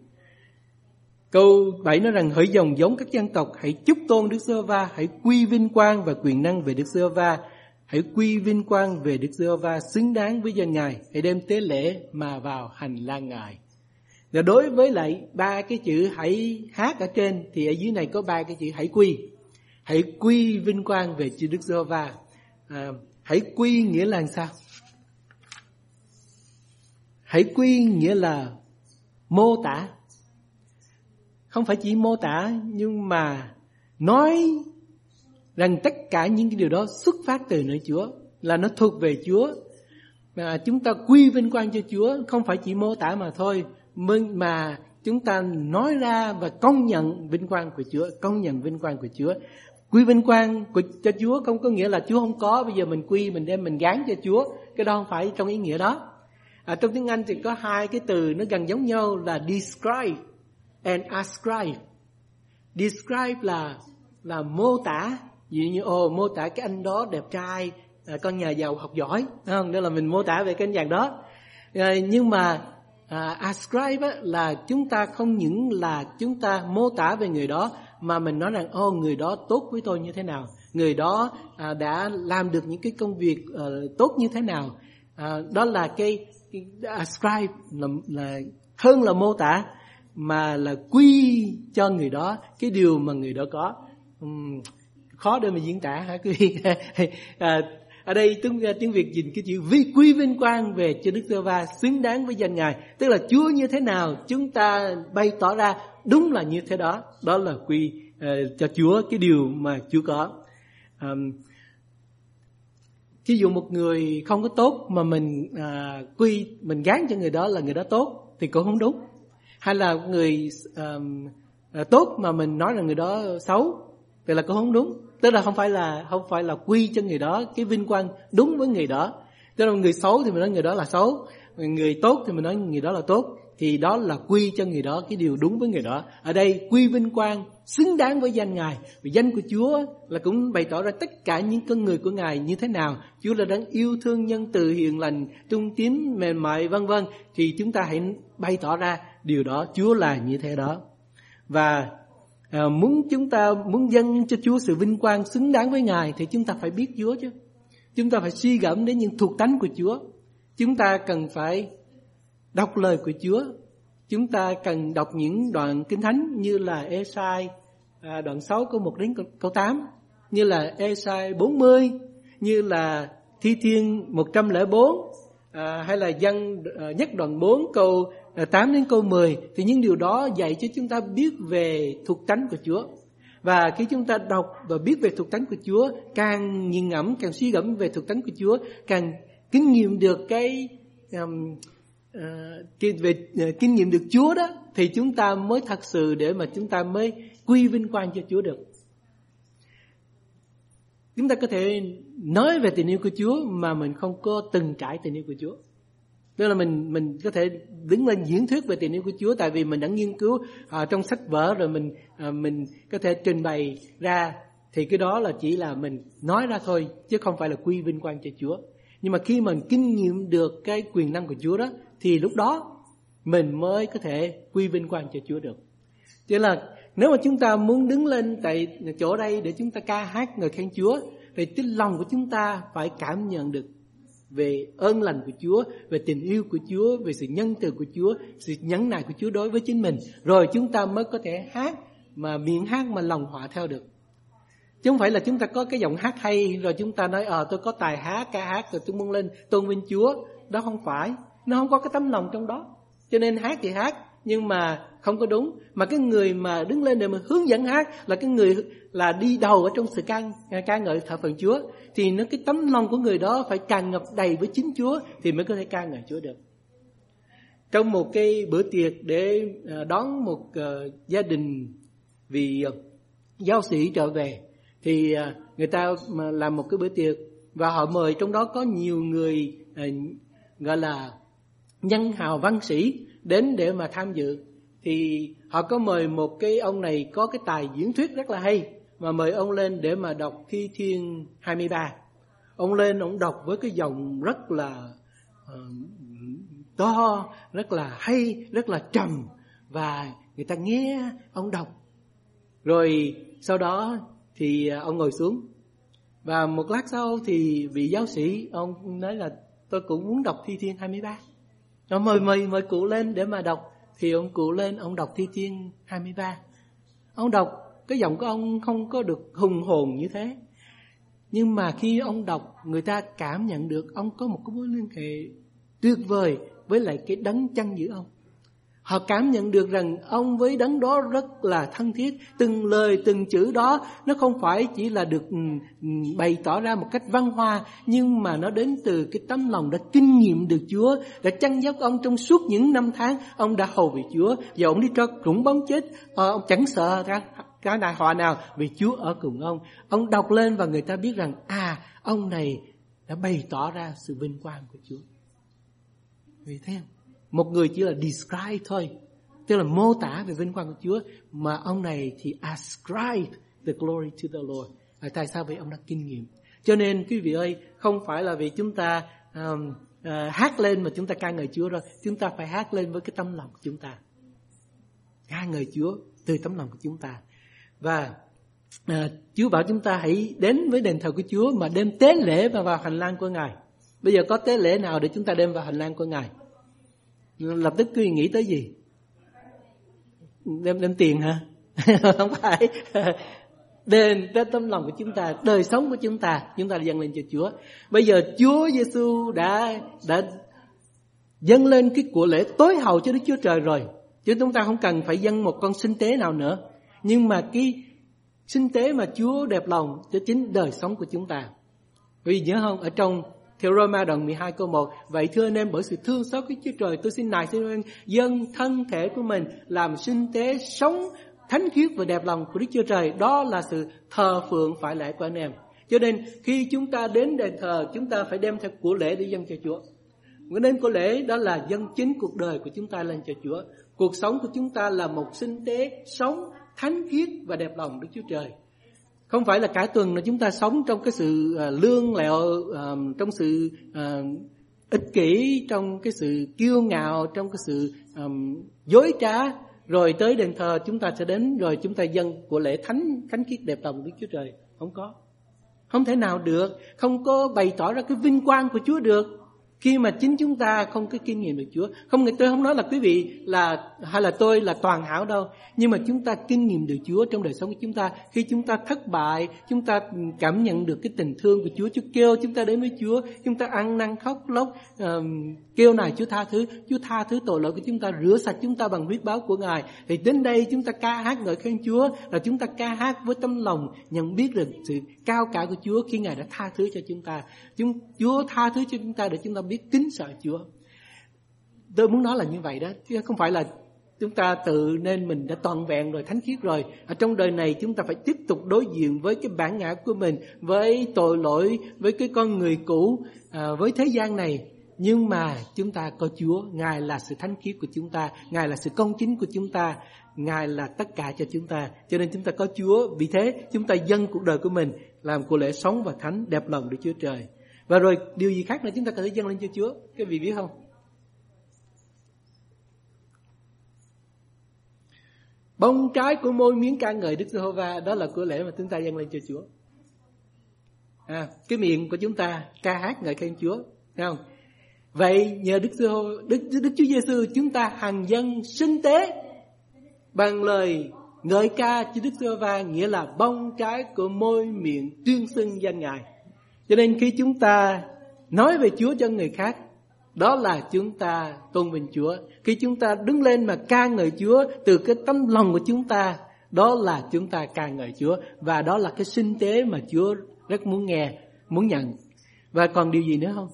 Câu bảy nói rằng hỡi dòng giống các dân tộc hãy chúc tôn Đức Giê-hô-va, hãy quy vinh quang và quyền năng về Đức Giê-hô-va, hãy quy vinh quang về Đức Giê-hô-va xứng đáng với danh Ngài, hãy đem tế lễ mà vào hành lang Ngài. Và đối với lại ba cái chữ hãy hát ở trên thì ở dưới này có ba cái chữ hãy quy. Hãy quy vinh quang về chữ Đức Giê-hô-va. À, hãy quy nghĩa là sao? Hãy quy nghĩa là mô tả. Không phải chỉ mô tả nhưng mà nói rằng tất cả những cái điều đó xuất phát từ nơi Chúa, là nó thuộc về Chúa. Mà chúng ta quy vinh quang cho Chúa, không phải chỉ mô tả mà thôi, mà chúng ta nói ra và công nhận vinh quang của Chúa, công nhận vinh quang của Chúa. Quy vinh quang của, cho Chúa không có nghĩa là Chúa không có, bây giờ mình quy mình đem mình gán cho Chúa. Cái đó không phải trong ý nghĩa đó. À, trong tiếng Anh thì có hai cái từ nó gần giống nhau là describe and ascribe. Describe là là mô tả, ví dụ như ồ mô tả cái anh đó đẹp trai, à, con nhà giàu học giỏi, không? Đó là mình mô tả về cái anh chàng đó. À, nhưng mà à, ascribe á, là chúng ta không những là chúng ta mô tả về người đó, mà mình nói rằng ô người đó tốt với tôi như thế nào, người đó à, đã làm được những cái công việc à, tốt như thế nào. À, đó là cái, cái ascribe là, là hơn là mô tả, mà là quy cho người đó cái điều mà người đó có. Uhm, khó để mà diễn tả hả quý vị? à, ở đây tiếng, tiếng Việt nhìn cái chữ vi quy vinh quang về cho Đức Giê-hô-va xứng đáng với danh Ngài, tức là Chúa như thế nào chúng ta bày tỏ ra đúng là như thế đó, đó là quy uh, cho Chúa cái điều mà Chúa có. Um, Ví dụ một người không có tốt mà mình à, quy mình gán cho người đó là người đó tốt thì cũng không đúng. Hay là người à, à, tốt mà mình nói là người đó xấu thì là cũng không đúng. Tức là không phải là không phải là quy cho người đó cái vinh quang đúng với người đó. Tức là người xấu thì mình nói người đó là xấu, người tốt thì mình nói người đó là tốt, thì đó là quy cho người đó cái điều đúng với người đó. Ở đây quy vinh quang xứng đáng với danh Ngài. Vì danh của Chúa là cũng bày tỏ ra tất cả những con người của Ngài như thế nào. Chúa là đấng yêu thương, nhân từ, hiền lành, trung tín, mềm mại, vân vân. Thì chúng ta hãy bày tỏ ra điều đó. Chúa là như thế đó. Và à, muốn chúng ta muốn dâng cho Chúa sự vinh quang xứng đáng với Ngài thì chúng ta phải biết Chúa chứ. Chúng ta phải suy gẫm đến những thuộc tánh của Chúa. Chúng ta cần phải đọc lời của Chúa. Chúng ta cần đọc những đoạn Kinh Thánh như là Ê-sai à, đoạn sáu câu một đến câu tám, như là Ê-sai bốn mươi, như là Thi Thiên một trăm lẻ bốn, à, hay là Dân à, nhất đoạn bốn câu à, tám đến câu mười. Thì những điều đó dạy cho chúng ta biết về thuộc tánh của Chúa. Và khi chúng ta đọc và biết về thuộc tánh của Chúa, càng nhìn ngẫm, càng suy gẫm về thuộc tánh của Chúa, càng kinh nghiệm được cái um, uh, về uh, kinh nghiệm được Chúa đó, thì chúng ta mới thật sự để mà chúng ta mới quy vinh quang cho Chúa được. Chúng ta có thể nói về tình yêu của Chúa mà mình không có từng trải tình yêu của Chúa. Tức là mình mình có thể đứng lên diễn thuyết về tình yêu của Chúa tại vì mình đã nghiên cứu uh, trong sách vở rồi mình uh, mình có thể trình bày ra, thì cái đó là chỉ là mình nói ra thôi chứ không phải là quy vinh quang cho Chúa. Nhưng mà khi mình kinh nghiệm được cái quyền năng của Chúa đó thì lúc đó mình mới có thể quy vinh quang cho Chúa được. Chứ là nếu mà chúng ta muốn đứng lên tại chỗ đây để chúng ta ca hát ngợi khen Chúa thì cái lòng của chúng ta phải cảm nhận được về ơn lành của Chúa, về tình yêu của Chúa, về sự nhân từ của Chúa, sự nhẫn nại của Chúa đối với chính mình. Rồi chúng ta mới có thể hát mà miệng hát mà lòng hòa theo được. Chứ không phải là chúng ta có cái giọng hát hay rồi chúng ta nói ờ tôi có tài hát, ca hát rồi tôi muốn lên tôn vinh Chúa. Đó không phải, nó không có cái tấm lòng trong đó. Cho nên hát thì hát nhưng mà không có đúng. Mà cái người mà đứng lên để mà hướng dẫn hát là cái người là đi đầu ở trong sự ca, ca ngợi thờ phượng Chúa. Thì nó cái tấm lòng của người đó phải tràn ngập đầy với chính Chúa thì mới có thể ca ngợi Chúa được. Trong một cái bữa tiệc để đón một uh, gia đình vì uh, giáo sĩ trở về, thì uh, người ta làm một cái bữa tiệc và họ mời trong đó có nhiều người uh, gọi là nhân hào văn sĩ đến để mà tham dự. Thì họ có mời một cái ông này có cái tài diễn thuyết rất là hay, mà mời ông lên để mà đọc Thi Thiên hai mươi ba. Ông lên ông đọc với cái giọng rất là uh, to, rất là hay, rất là trầm, và người ta nghe ông đọc. Rồi sau đó thì ông ngồi xuống, và một lát sau thì vị giáo sĩ ông nói là tôi cũng muốn đọc Thi Thiên hai mươi ba. Ông mời mời mời cụ lên để mà đọc. Thì ông cụ lên ông đọc Thi Thiên hai mươi ba. Ông đọc, cái giọng của ông không có được hùng hồn như thế, nhưng mà khi ông đọc, người ta cảm nhận được ông có một cái mối liên hệ tuyệt vời với lại cái đấng chăn giữ ông. Họ cảm nhận được rằng ông với đấng đó rất là thân thiết. Từng lời, từng chữ đó nó không phải chỉ là được bày tỏ ra một cách văn hoa, nhưng mà nó đến từ cái tấm lòng đã kinh nghiệm được Chúa, đã chăn dắt ông trong suốt những năm tháng ông đã hầu vị Chúa. Giờ ông đi cho rủng bóng chết, ông chẳng sợ ra cái đại họa nào vì Chúa ở cùng ông. Ông đọc lên và người ta biết rằng à, ông này đã bày tỏ ra sự vinh quang của Chúa. Vì thế một người chỉ là describe thôi, tức là mô tả về vinh quang của Chúa, mà ông này thì ascribe the glory to the Lord. À, tại sao? Vì ông đã kinh nghiệm. Cho nên quý vị ơi, không phải là vì chúng ta um, uh, hát lên mà chúng ta ca ngợi Chúa rồi. Chúng ta phải hát lên với cái tấm lòng của chúng ta, ca ngợi Chúa từ tấm lòng của chúng ta. Và uh, Chúa bảo chúng ta hãy đến với đền thờ của Chúa mà đem tế lễ vào, vào hành lang của Ngài. Bây giờ có tế lễ nào để chúng ta đem vào hành lang của Ngài? Lập tức cứ nghĩ tới gì? Đem, đem tiền hả? Không phải. Đền tới tấm lòng của chúng ta, đời sống của chúng ta, chúng ta dâng lên cho Chúa. Bây giờ Chúa Giêsu đã đã dâng lên cái của lễ tối hậu cho Đức Chúa Trời rồi, chứ chúng ta không cần phải dâng một con sinh tế nào nữa. Nhưng mà cái sinh tế mà Chúa đẹp lòng cho chính đời sống của chúng ta. Vì nhớ không, ở trong Theo Roma đoạn mười hai câu một, vậy thưa anh em, bởi sự thương xót của Chúa Trời, tôi xin nài xin ơn dâng thân thể của mình làm sinh tế sống thánh khiết và đẹp lòng của Đức Chúa Trời. Đó là sự thờ phượng phải lẽ của anh em. Cho nên khi chúng ta đến đền thờ, chúng ta phải đem theo của lễ để dâng cho Chúa. Cái đến của lễ đó là dâng chính cuộc đời của chúng ta lên cho Chúa. Cuộc sống của chúng ta là một sinh tế sống thánh khiết và đẹp lòng Đức Chúa Trời. Không phải là cả tuần là chúng ta sống trong cái sự uh, lương lẹo, uh, trong sự uh, ích kỷ, trong cái sự kiêu ngạo, trong cái sự um, dối trá. Rồi tới đền thờ chúng ta sẽ đến rồi chúng ta dâng của lễ thánh thánh khiết đẹp lòng Đức Chúa Trời. Không có. Không thể nào được. Không có bày tỏ ra cái vinh quang của Chúa được khi mà chính chúng ta không có kinh nghiệm được Chúa. Không, tôi không nói là quý vị là hay là tôi là toàn hảo đâu, nhưng mà chúng ta kinh nghiệm được Chúa trong đời sống của chúng ta. Khi chúng ta thất bại, chúng ta cảm nhận được cái tình thương của Chúa. Chúa kêu chúng ta đến với Chúa, chúng ta ăn năn khóc lóc, uh, kêu nài Chúa tha thứ, Chúa tha thứ tội lỗi của chúng ta, rửa sạch chúng ta bằng huyết báo của Ngài. Thì đến đây chúng ta ca hát ngợi khen Chúa, là chúng ta ca hát với tâm lòng nhận biết được sự cao cả của Chúa khi Ngài đã tha thứ cho chúng ta. Chúng, Chúa tha thứ cho chúng ta để chúng ta biết kính sợ Chúa. Tôi muốn nói là như vậy đó, chứ không phải là chúng ta tự nên mình đã toàn vẹn rồi, thánh khiết rồi. Ở trong đời này chúng ta phải tiếp tục đối diện với cái bản ngã của mình, với tội lỗi, với cái con người cũ, à, với thế gian này. Nhưng mà chúng ta có Chúa, Ngài là sự thánh khiết của chúng ta, Ngài là sự công chính của chúng ta, Ngài là tất cả cho chúng ta. Cho nên chúng ta có Chúa, vì thế chúng ta dâng cuộc đời của mình làm của lễ sống và thánh đẹp lòng Đức Chúa Trời. Và rồi điều gì khác nữa chúng ta có thể dâng lên cho Chúa, các vị biết không? Bông trái của môi miếng ca ngợi Đức Giê-hô-va, đó là của lễ mà chúng ta dâng lên cho Chúa. À, cái miệng của chúng ta ca hát ngợi khen Chúa, thấy không? Vậy nhờ Đức Giê-hô, Đức, Đức Chúa Giê-xu, chúng ta hằng dâng sinh tế bằng lời ngợi ca cho Đức Giê-hô-va, nghĩa là bông trái của môi miệng tuyên xưng danh Ngài. Cho nên khi chúng ta nói về Chúa cho người khác, đó là chúng ta tôn vinh Chúa. Khi chúng ta đứng lên mà ca ngợi Chúa từ cái tấm lòng của chúng ta, đó là chúng ta ca ngợi Chúa. Và đó là cái sinh tế mà Chúa rất muốn nghe, muốn nhận. Và còn điều gì nữa không?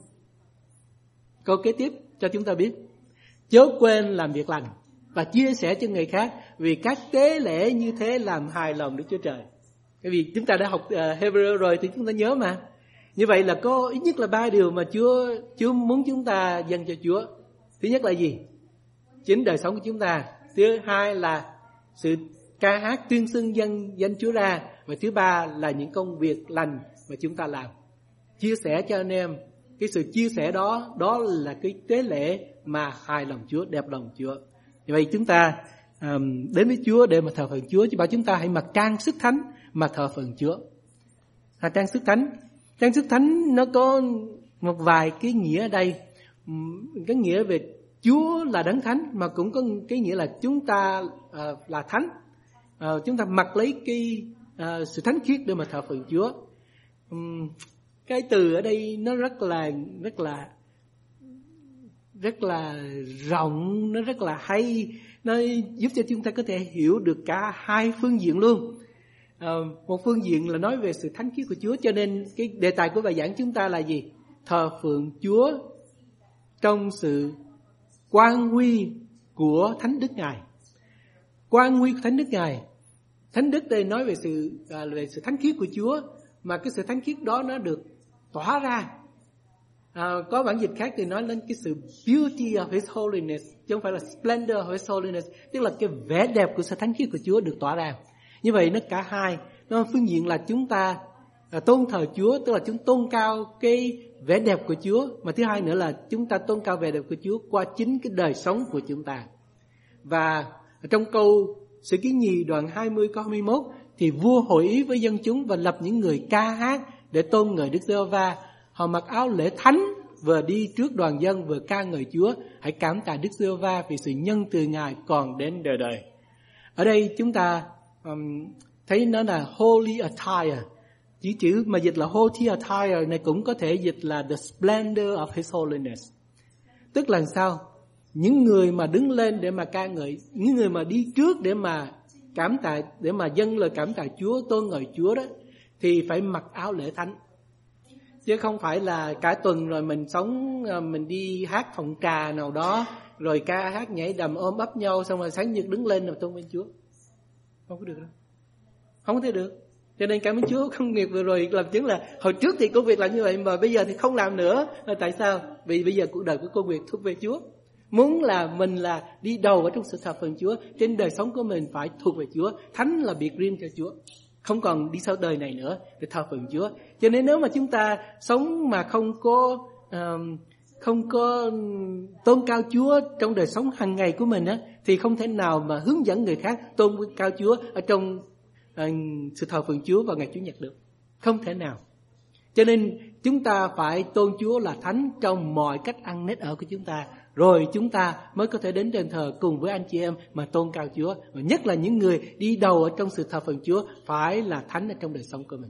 Câu kế tiếp cho chúng ta biết: chớ quên làm việc lành và chia sẻ cho người khác, vì các tế lễ như thế làm hài lòng Đức Chúa Trời. Bởi vì chúng ta đã học uh, Hebrew rồi thì chúng ta nhớ mà. Như vậy là có ít nhất là ba điều mà Chúa Chúa muốn chúng ta dâng cho Chúa. Thứ nhất là gì? Chính đời sống của chúng ta. Thứ hai là sự ca hát tuyên xưng danh danh Chúa ra. Và thứ ba là những công việc lành mà chúng ta làm. Chia sẻ cho anh em. Cái sự chia sẻ đó, đó là cái tế lễ mà hài lòng Chúa, đẹp lòng Chúa. Như vậy chúng ta um, đến với Chúa để mà thờ phượng Chúa. Chứ bảo chúng ta hãy mặc trang sức thánh mà thờ phượng Chúa. À, trang sức thánh. Trang sức thánh nó có một vài cái nghĩa ở đây. Cái nghĩa về Chúa là đấng thánh, mà cũng có cái nghĩa là chúng ta uh, là thánh. Uh, chúng ta mặc lấy cái uh, sự thánh khiết để mà thờ phượng Chúa. Um, cái từ ở đây nó rất là rất là rất là rộng, nó rất là hay, nó giúp cho chúng ta có thể hiểu được cả hai phương diện luôn. À, một phương diện là nói về sự thánh khiết của Chúa, cho nên cái đề tài của bài giảng chúng ta là gì? Thờ phượng Chúa trong sự quang huy của Thánh Đức Ngài. Quang huy của Thánh Đức Ngài. Thánh Đức đây nói về sự à, về sự thánh khiết của Chúa, mà cái sự thánh khiết đó nó được tỏa ra. À, có bản dịch khác thì nói lên cái sự beauty of His holiness, chứ không phải là splendor of His holiness, tức là cái vẻ đẹp của sự thánh khiết của Chúa được tỏa ra. Như vậy nó cả hai. Nó phương diện là chúng ta à, tôn thờ Chúa, tức là chúng tôn cao cái vẻ đẹp của Chúa. Mà thứ hai nữa là chúng ta tôn cao vẻ đẹp của Chúa qua chính cái đời sống của chúng ta. Và trong câu Sử Ký Nhì đoạn hai mươi câu hai mươi mốt thì vua hội ý với dân chúng và lập những người ca hát để tôn ngợi Đức Giê-hô-va. Họ mặc áo lễ thánh, vừa đi trước đoàn dân vừa ca ngợi Chúa. Hãy cảm tạ Đức Giê-hô-va vì sự nhân từ Ngài còn đến đời đời. Ở đây chúng ta um, thấy nó là holy attire. Chỉ chữ mà dịch là holy attire này cũng có thể dịch là the splendor of His holiness. Tức là sao? Những người mà đứng lên để mà ca ngợi, những người mà đi trước để mà cảm tạ, để mà dâng lời cảm tạ Chúa, tôn ngợi Chúa đó, thì phải mặc áo lễ thánh. Chứ không phải là cả tuần rồi mình sống, mình đi hát phòng trà nào đó, rồi ca hát nhảy đầm ôm ấp nhau, xong rồi sáng nhật đứng lên rồi tôn vinh Chúa. Không có được đâu. Không có thể được. Cho nên cảm ơn Chúa, công việc vừa rồi làm chứng là hồi trước thì công việc làm như vậy mà bây giờ thì không làm nữa. Tại sao? Vì bây giờ cuộc đời của công việc thuộc về Chúa. Muốn là mình là đi đầu ở trong sự thờ phượng Chúa, trên đời sống của mình phải thuộc về Chúa. Thánh là biệt riêng cho Chúa, không còn đi sau đời này nữa để thờ phượng Chúa. Cho nên nếu mà chúng ta sống mà không có uh, không có tôn cao Chúa trong đời sống hàng ngày của mình á, thì không thể nào mà hướng dẫn người khác tôn cao Chúa ở trong uh, sự thờ phượng Chúa vào ngày Chủ nhật được. Không thể nào. Cho nên chúng ta phải tôn Chúa là thánh trong mọi cách ăn nết ở của chúng ta. Rồi chúng ta mới có thể đến đền thờ cùng với anh chị em mà tôn cao Chúa. Và nhất là những người đi đầu ở trong sự thờ phượng Chúa phải là thánh ở trong đời sống của mình.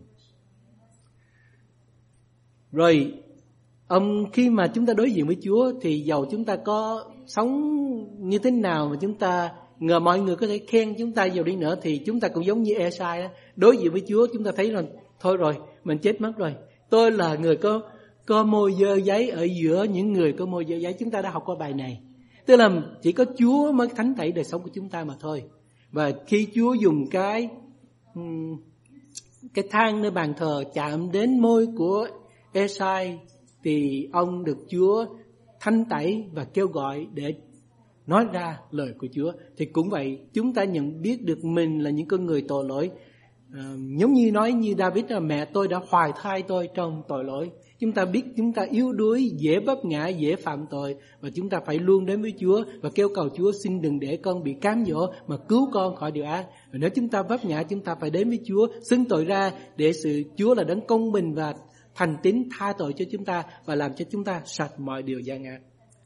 Rồi ông khi mà chúng ta đối diện với Chúa thì dầu chúng ta có sống như thế nào mà chúng ta ngờ mọi người có thể khen chúng ta dầu đi nữa, thì chúng ta cũng giống như Esai đó. Đối diện với Chúa chúng ta thấy rằng thôi rồi, mình chết mất rồi. Tôi là người có có môi dơ giấy ở giữa những người có môi dơ giấy. Chúng ta đã học qua bài này. Tức là chỉ có Chúa mới thánh tẩy đời sống của chúng ta mà thôi. Và khi Chúa dùng cái cái thang nơi bàn thờ chạm đến môi của Esai, thì ông được Chúa thánh tẩy và kêu gọi để nói ra lời của Chúa. Thì cũng vậy, chúng ta nhận biết được mình là những con người tội lỗi. À, giống như nói như David là mẹ tôi đã hoài thai tôi trong tội lỗi. Chúng ta biết chúng ta yếu đuối, dễ vấp ngã, dễ phạm tội, và chúng ta phải luôn đến với Chúa và kêu cầu Chúa xin đừng để con bị cám dỗ mà cứu con khỏi điều ác. Và nếu chúng ta vấp ngã, chúng ta phải đến với Chúa, xưng tội ra để sự Chúa là đấng công bình và thành tín tha tội cho chúng ta và làm cho chúng ta sạch mọi điều gian ác.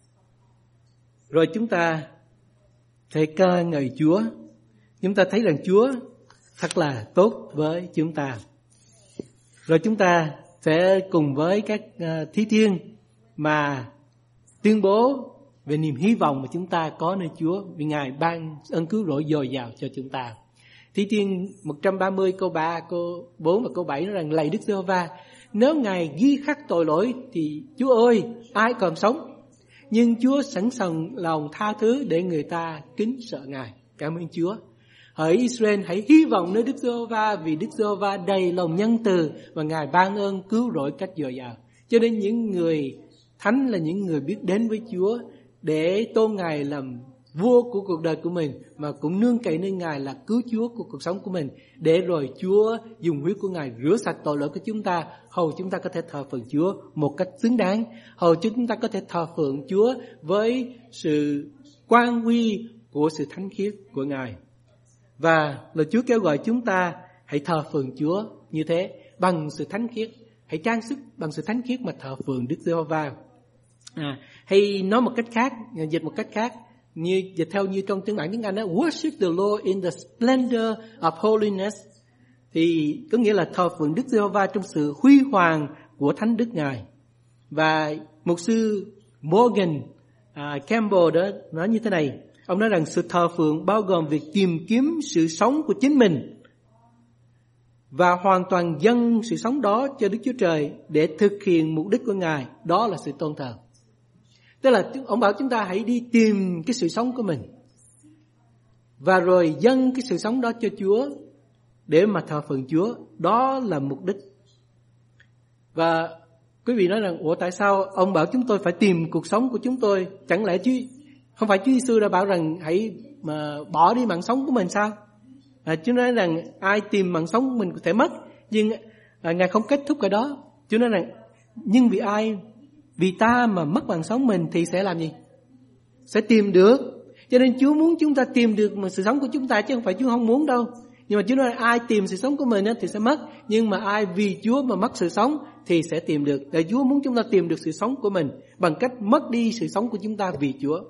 Rồi chúng ta thể ca ngợi Chúa. Chúng ta thấy rằng Chúa thật là tốt với chúng ta. Rồi chúng ta sẽ cùng với các uh, thí thiên mà tuyên bố về niềm hy vọng mà chúng ta có nơi Chúa, vì Ngài ban ơn cứu rỗi dồi dào cho chúng ta. Thí thiên một trăm ba mươi câu ba, câu bốn và câu bảy nói rằng: lạy Đức Giê-hô-va, nếu Ngài ghi khắc tội lỗi thì Chúa ơi, ai còn sống? Nhưng Chúa sẵn sàng lòng tha thứ để người ta kính sợ Ngài. Cảm ơn Chúa. Hỡi Israel, hãy hy vọng nơi Đức Giê-hô-va, vì Đức Giê-hô-va đầy lòng nhân từ và Ngài ban ơn cứu rỗi cách dồi dào. Cho nên những người thánh là những người biết đến với Chúa để tôn Ngài làm vua của cuộc đời của mình, mà cũng nương cậy nơi Ngài là cứu Chúa của cuộc sống của mình, để rồi Chúa dùng huyết của Ngài rửa sạch tội lỗi của chúng ta, hầu chúng ta có thể thờ phượng Chúa một cách xứng đáng, hầu chúng ta có thể thờ phượng Chúa với sự quan huy của sự thánh khiết của Ngài. Và lời Chúa kêu gọi chúng ta hãy thờ phượng Chúa như thế, bằng sự thánh khiết. Hãy trang sức bằng sự thánh khiết mà thờ phượng Đức Giê-hô-va. À, hay nói một cách khác, dịch một cách khác, như dịch theo như trong tiếng bản tiếng Anh đó, worship the Lord in the splendor of holiness, thì có nghĩa là thờ phượng Đức Giê-hô-va trong sự huy hoàng của thánh đức Ngài. Và mục sư Morgan à, Campbell đó nói như thế này. Ông nói rằng sự thờ phượng bao gồm việc tìm kiếm sự sống của chính mình và hoàn toàn dâng sự sống đó cho Đức Chúa Trời để thực hiện mục đích của Ngài. Đó là sự tôn thờ. Tức là ông bảo chúng ta hãy đi tìm cái sự sống của mình và rồi dâng cái sự sống đó cho Chúa để mà thờ phượng Chúa. Đó là mục đích. Và quý vị nói rằng, ủa tại sao ông bảo chúng tôi phải tìm cuộc sống của chúng tôi? Chẳng lẽ chứ không phải Chúa Giêsu đã bảo rằng hãy mà bỏ đi mạng sống của mình sao? À, Chúa nói rằng ai tìm mạng sống của mình có thể mất, nhưng à, Ngài không kết thúc cái đó. Chúa nói rằng nhưng vì ai, vì ta mà mất mạng sống mình thì sẽ làm gì? Sẽ tìm được. Cho nên Chúa muốn chúng ta tìm được mà sự sống của chúng ta, chứ không phải Chúa không muốn đâu. Nhưng mà Chúa nói ai tìm sự sống của mình thì sẽ mất, nhưng mà ai vì Chúa mà mất sự sống thì sẽ tìm được. Để Chúa muốn chúng ta tìm được sự sống của mình bằng cách mất đi sự sống của chúng ta vì Chúa.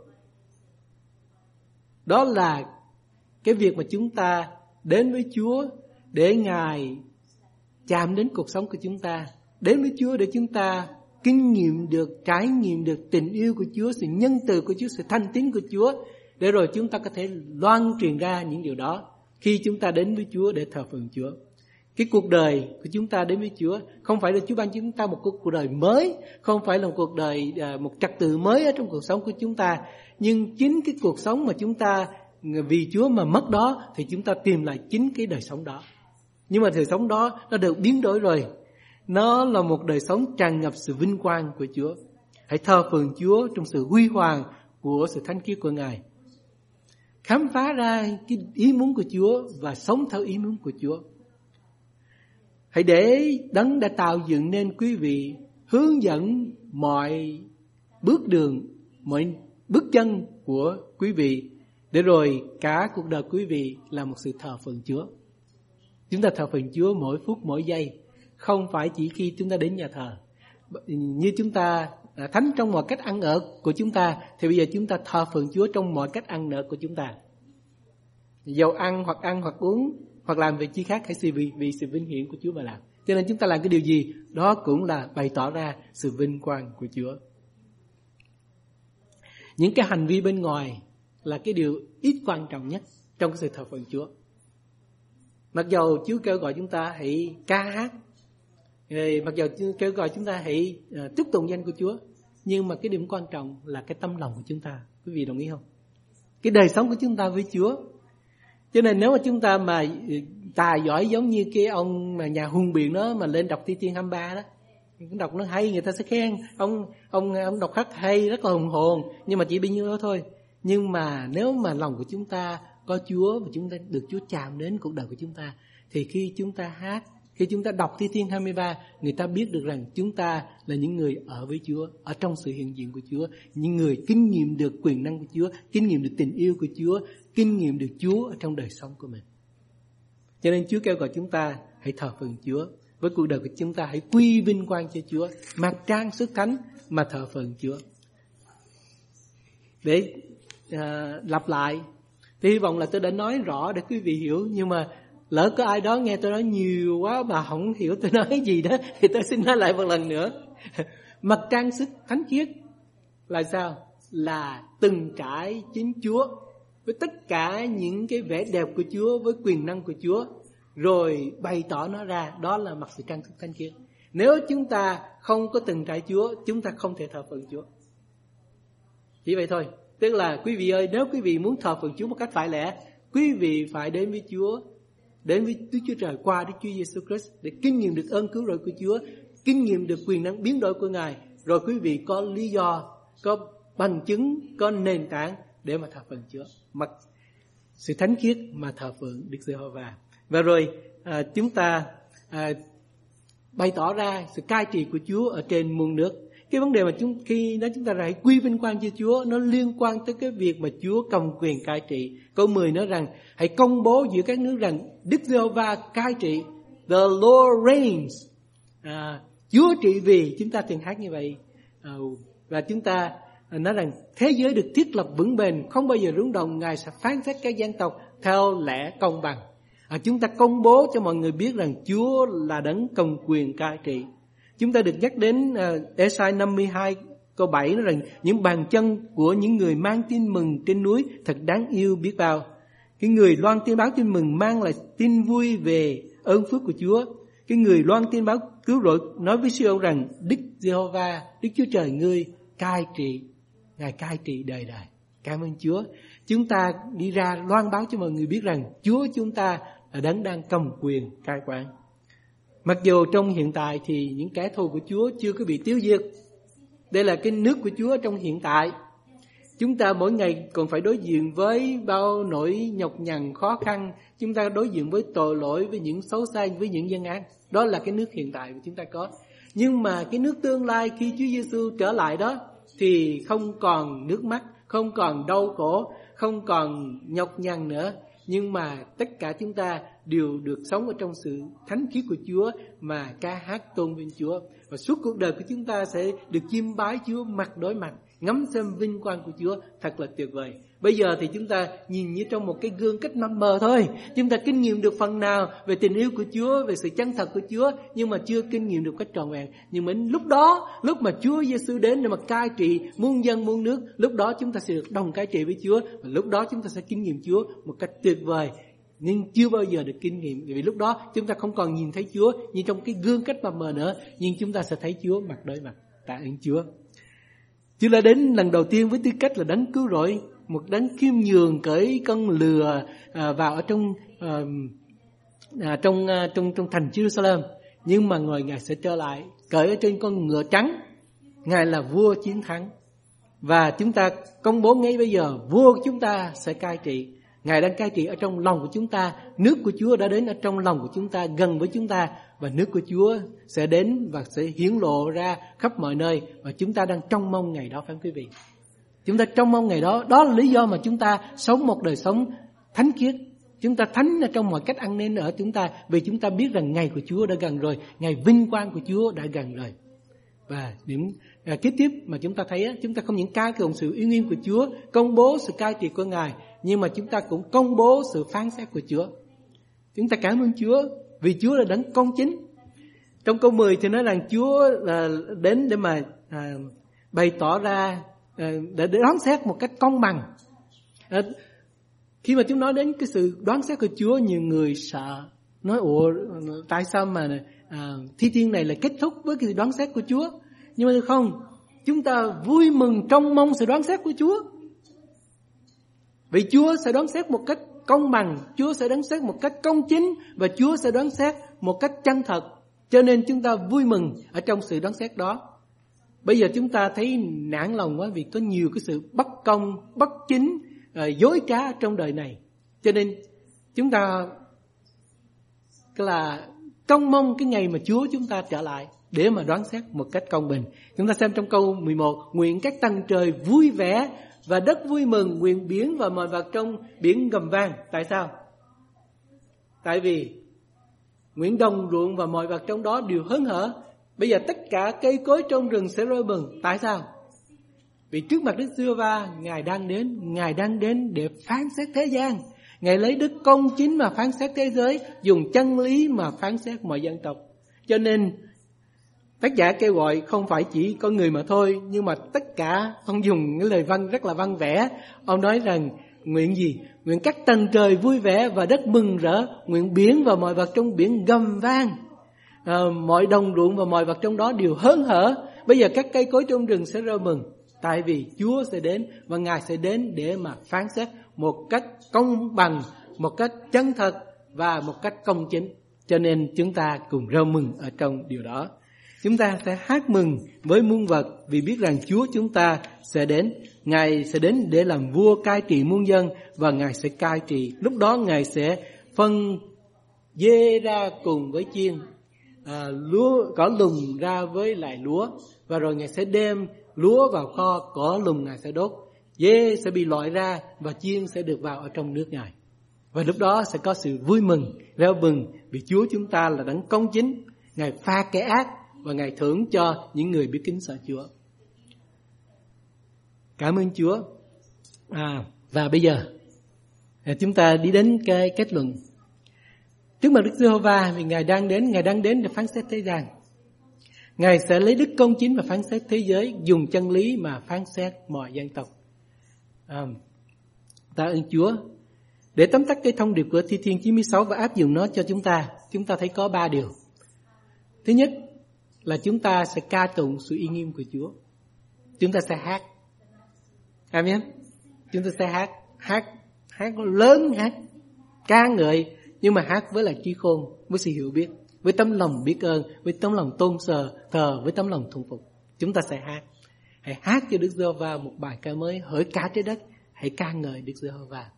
Đó là cái việc mà chúng ta đến với Chúa để Ngài chạm đến cuộc sống của chúng ta. Đến với Chúa để chúng ta kinh nghiệm được, trải nghiệm được tình yêu của Chúa, sự nhân từ của Chúa, sự thanh tín của Chúa, để rồi chúng ta có thể loan truyền ra những điều đó. khi chúng ta đến với Chúa để thờ phượng Chúa. Cái cuộc đời của chúng ta đến với Chúa không phải là Chúa ban cho chúng ta một cuộc đời mới, không phải là một cuộc đời, một trật tự mới ở trong cuộc sống của chúng ta. Nhưng chính cái cuộc sống mà chúng ta vì Chúa mà mất đó, thì chúng ta tìm lại chính cái đời sống đó. Nhưng mà đời sống đó nó được biến đổi rồi. Nó là một đời sống tràn ngập sự vinh quang của Chúa. Hãy thờ phượng Chúa trong sự huy hoàng của sự thánh khiết của Ngài. Khám phá ra cái ý muốn của Chúa và sống theo ý muốn của Chúa. Hãy để Đấng đã tạo dựng nên quý vị hướng dẫn mọi bước đường, mọi bước chân của quý vị, để rồi cả cuộc đời quý vị là một sự thờ phượng Chúa. Chúng ta thờ phượng Chúa mỗi phút mỗi giây, không phải chỉ khi chúng ta đến nhà thờ. Như chúng ta thánh trong mọi cách ăn ở của chúng ta, thì bây giờ chúng ta thờ phượng Chúa trong mọi cách ăn ở của chúng ta. Dầu ăn hoặc ăn hoặc uống hoặc làm việc chi khác, hãy sự vì, vì sự vinh hiển của Chúa mà làm. Cho nên chúng ta làm cái điều gì, đó cũng là bày tỏ ra sự vinh quang của Chúa. Những cái hành vi bên ngoài là cái điều ít quan trọng nhất trong cái sự thờ phượng Chúa. Mặc dầu Chúa kêu gọi chúng ta hãy ca hát, mặc dầu Chúa kêu gọi chúng ta hãy uh, chúc tụng danh của Chúa, nhưng mà cái điểm quan trọng là cái tâm lòng của chúng ta. Quý vị đồng ý không? Cái đời sống của chúng ta với Chúa. Cho nên nếu mà chúng ta mà tài giỏi giống như cái ông mà nhà hùng biện đó mà lên đọc Thi Thiên hai mươi ba đó, đọc nó hay người ta sẽ khen ông ông ông đọc rất hay, rất là hùng hồn, nhưng mà chỉ bấy nhiêu đó thôi. Nhưng mà nếu mà lòng của chúng ta có Chúa và chúng ta được Chúa chạm đến cuộc đời của chúng ta, thì khi chúng ta hát, khi chúng ta đọc Thi Thiên hai mươi ba, người ta biết được rằng chúng ta là những người ở với Chúa, ở trong sự hiện diện của Chúa, những người kinh nghiệm được quyền năng của Chúa, kinh nghiệm được tình yêu của Chúa, kinh nghiệm được Chúa ở trong đời sống của mình. Cho nên Chúa kêu gọi chúng ta hãy thờ phượng Chúa. Với cuộc đời của chúng ta hãy quy vinh quang cho Chúa, mặc trang sức thánh mà thờ phượng Chúa. Để à, lặp lại, thì hy vọng là tôi đã nói rõ để quý vị hiểu, nhưng mà lỡ có ai đó nghe tôi nói nhiều quá mà không hiểu tôi nói gì đó, thì tôi xin nói lại một lần nữa. Mặc trang sức thánh khiết là sao? Là từng trải chính Chúa với tất cả những cái vẻ đẹp của Chúa, với quyền năng của Chúa, rồi bày tỏ nó ra. Đó là mặc sự trang sức thánh khiết. Nếu chúng ta không có từng trải Chúa, chúng ta không thể thờ phượng Chúa. Chỉ vậy thôi. Tức là quý vị ơi, nếu quý vị muốn thờ phượng Chúa một cách phải lẽ, quý vị phải đến với Chúa, đến với Đức Chúa Trời qua Đức Chúa Giêsu Christ để kinh nghiệm được ơn cứu rỗi của Chúa, kinh nghiệm được quyền năng biến đổi của Ngài, rồi quý vị có lý do, có bằng chứng, có nền tảng để mà thờ phượng Chúa, mặc sự thánh khiết mà thờ phượng Đức Giê-hô-va. Và rồi à, chúng ta à, bày tỏ ra sự cai trị của Chúa ở trên muôn nước. Cái vấn đề mà chúng khi đó chúng ta hãy quy vinh quang cho Chúa, nó liên quan tới cái việc mà Chúa cầm quyền cai trị. Câu mười nói rằng hãy công bố giữa các nước rằng Đức Giê-hô-va cai trị. The Lord reigns. À, Chúa trị vì. Chúng ta thường hát như vậy. À, và chúng ta nói rằng thế giới được thiết lập vững bền, không bao giờ rung động. Ngài sẽ phán xét các dân tộc theo lẽ công bằng. À, chúng ta công bố cho mọi người biết rằng Chúa là đấng cầm quyền cai trị. Chúng ta được nhắc đến uh, Ê-sai năm mươi hai câu bảy nói rằng những bàn chân của những người mang tin mừng trên núi thật đáng yêu biết bao. Cái người loan tin báo tin mừng mang lại tin vui về ơn phước của Chúa. Cái người loan tin báo cứu rỗi nói với Siôn rằng Đức Giê-hô-va, Đức Chúa Trời ngươi cai trị, Ngài cai trị đời đời. Cảm ơn Chúa. Chúng ta đi ra loan báo cho mọi người biết rằng Chúa chúng ta là đấng đang cầm quyền cai quản. Mặc dù trong hiện tại thì những kẻ thù của Chúa chưa có bị tiêu diệt. Đây là cái nước của Chúa trong hiện tại. Chúng ta mỗi ngày còn phải đối diện với bao nỗi nhọc nhằn khó khăn. Chúng ta đối diện với tội lỗi, với những xấu xa, với những dân ác. Đó là cái nước hiện tại mà chúng ta có. Nhưng mà cái nước tương lai khi Chúa Giêsu trở lại đó thì không còn nước mắt, không còn đau khổ, không còn nhọc nhằn nữa. Nhưng mà tất cả chúng ta đều được sống ở trong sự thánh khiết của Chúa mà ca hát tôn vinh Chúa. Và suốt cuộc đời của chúng ta sẽ được chiêm bái Chúa mặt đối mặt, ngắm xem vinh quang của Chúa thật là tuyệt vời. Bây giờ thì chúng ta nhìn như trong một cái gương cách năm mờ thôi. Chúng ta kinh nghiệm được phần nào về tình yêu của Chúa, về sự chân thật của Chúa, nhưng mà chưa kinh nghiệm được cách trọn vẹn. Nhưng mà lúc đó, lúc mà Chúa Giêsu đến để mà cai trị muôn dân muôn nước, lúc đó chúng ta sẽ được đồng cai trị với Chúa, và lúc đó chúng ta sẽ kinh nghiệm Chúa một cách tuyệt vời. nhưng chưa bao giờ được kinh nghiệm. Vì lúc đó chúng ta không còn nhìn thấy Chúa như trong cái gương cách mập mờ nữa, nhưng chúng ta sẽ thấy Chúa mặt đối mặt. Tạ ơn Chúa. Chúa đã đến lần đầu tiên với tư cách là đấng cứu rỗi, một đấng khiêm nhường cởi con lừa à, vào ở trong à, à, trong à, trong trong thành Jerusalem, nhưng mà rồi Ngài sẽ trở lại cởi ở trên con ngựa trắng. Ngài là vua chiến thắng, và chúng ta công bố ngay bây giờ vua của chúng ta sẽ cai trị. Ngài đang cai trị ở trong lòng của chúng ta. Nước của Chúa đã đến ở trong lòng của chúng ta, gần với chúng ta, và nước của Chúa sẽ đến và sẽ hiển lộ ra khắp mọi nơi. Và chúng ta đang trông mong ngày đó, phải không quý vị? Chúng ta trông mong ngày đó. Đó là lý do mà chúng ta sống một đời sống thánh khiết. Chúng ta thánh ở trong mọi cách ăn nên ở chúng ta, vì chúng ta biết rằng ngày của Chúa đã gần rồi, ngày vinh quang của Chúa đã gần rồi. Và điểm à, kế tiếp mà chúng ta thấy á, chúng ta không những ca tụng sự uy nghiêm của Chúa, công bố sự cai trị của Ngài, nhưng mà chúng ta cũng công bố sự phán xét của Chúa. Chúng ta cảm ơn Chúa vì Chúa là đấng công chính. Trong câu mười thì nói rằng Chúa là đến để mà à, bày tỏ ra à, để, để đoán xét một cách công bằng. À, khi mà chúng nói đến cái sự đoán xét của Chúa, nhiều người sợ, nói ủa tại sao mà à, thi thiên này lại kết thúc với cái sự đoán xét của Chúa? Nhưng mà không, chúng ta vui mừng trông mong sự đoán xét của Chúa. Vì Chúa sẽ đoán xét một cách công bằng, Chúa sẽ đoán xét một cách công chính, và Chúa sẽ đoán xét một cách chân thật. Cho nên chúng ta vui mừng ở trong sự đoán xét đó. Bây giờ chúng ta thấy nản lòng quá vì có nhiều cái sự bất công, bất chính, dối trá trong đời này. Cho nên chúng ta là trông mong cái ngày mà Chúa chúng ta trở lại để mà đoán xét một cách công bình. Chúng ta xem trong câu mười một, nguyện các tầng trời vui vẻ và đất vui mừng, nguyện biển và mọi vật trong biển gầm vang. Tại sao? Tại vì nguyện đồng ruộng và mọi vật trong đó đều hớn hở. Bây giờ tất cả cây cối trong rừng sẽ rơi mừng. Tại sao? Vì trước mặt Đức Giê-hô-va, Ngài đang đến, Ngài đang đến để phán xét thế gian. Ngài lấy đức công chính mà phán xét thế giới, dùng chân lý mà phán xét mọi dân tộc. Cho nên tác giả kêu gọi không phải chỉ con người mà thôi, nhưng mà tất cả. Ông dùng cái lời văn rất là văn vẽ. Ông nói rằng nguyện gì? Nguyện các tầng trời vui vẻ và đất mừng rỡ, nguyện biển và mọi vật trong biển gầm vang, à, mọi đồng ruộng và mọi vật trong đó đều hớn hở. Bây giờ các cây cối trong rừng sẽ rơi mừng, tại vì Chúa sẽ đến, và Ngài sẽ đến để mà phán xét một cách công bằng, một cách chân thật và một cách công chính. Cho nên chúng ta cùng reo mừng ở trong điều đó. Chúng ta sẽ hát mừng với muôn vật vì biết rằng Chúa chúng ta sẽ đến. Ngài sẽ đến để làm vua cai trị muôn dân, và Ngài sẽ cai trị. Lúc đó Ngài sẽ phân dê ra cùng với chiên, à, lúa cỏ lùng ra với lại lúa, và rồi Ngài sẽ đem lúa vào kho, cỏ lùng Ngài sẽ đốt. Dê sẽ bị loại ra và chiên sẽ được vào ở trong nước Ngài. Và lúc đó sẽ có sự vui mừng, reo mừng vì Chúa chúng ta là đấng công chính. Ngài phạt kẻ ác và Ngài thưởng cho những người biết kính sợ Chúa. Cảm ơn Chúa. À, và bây giờ chúng ta đi đến cái kết luận. Trước mặt Đức Giê-hô-va, vì Ngài đang đến, Ngài đang đến để phán xét thế gian. Ngài sẽ lấy đức công chính mà phán xét thế giới, dùng chân lý mà phán xét mọi dân tộc. À, tạ ơn Chúa. Để tóm tắt cái thông điệp của Thi Thiên chín mươi sáu và áp dụng nó cho chúng ta, chúng ta thấy có ba điều. Thứ nhất là chúng ta sẽ ca tụng sự uy nghiêm của Chúa. Chúng ta sẽ hát. Amen. Chúng ta sẽ hát, hát, hát lớn, hát ca ngợi, nhưng mà hát với lại trí khôn, với sự hiểu biết, với tấm lòng biết ơn, với tấm lòng tôn sờ, thờ, với tấm lòng thuần phục. Chúng ta sẽ hát. Hãy hát cho Đức Giê-hô-va một bài ca mới, hỡi cả trái đất, hãy ca ngợi Đức Giê-hô-va.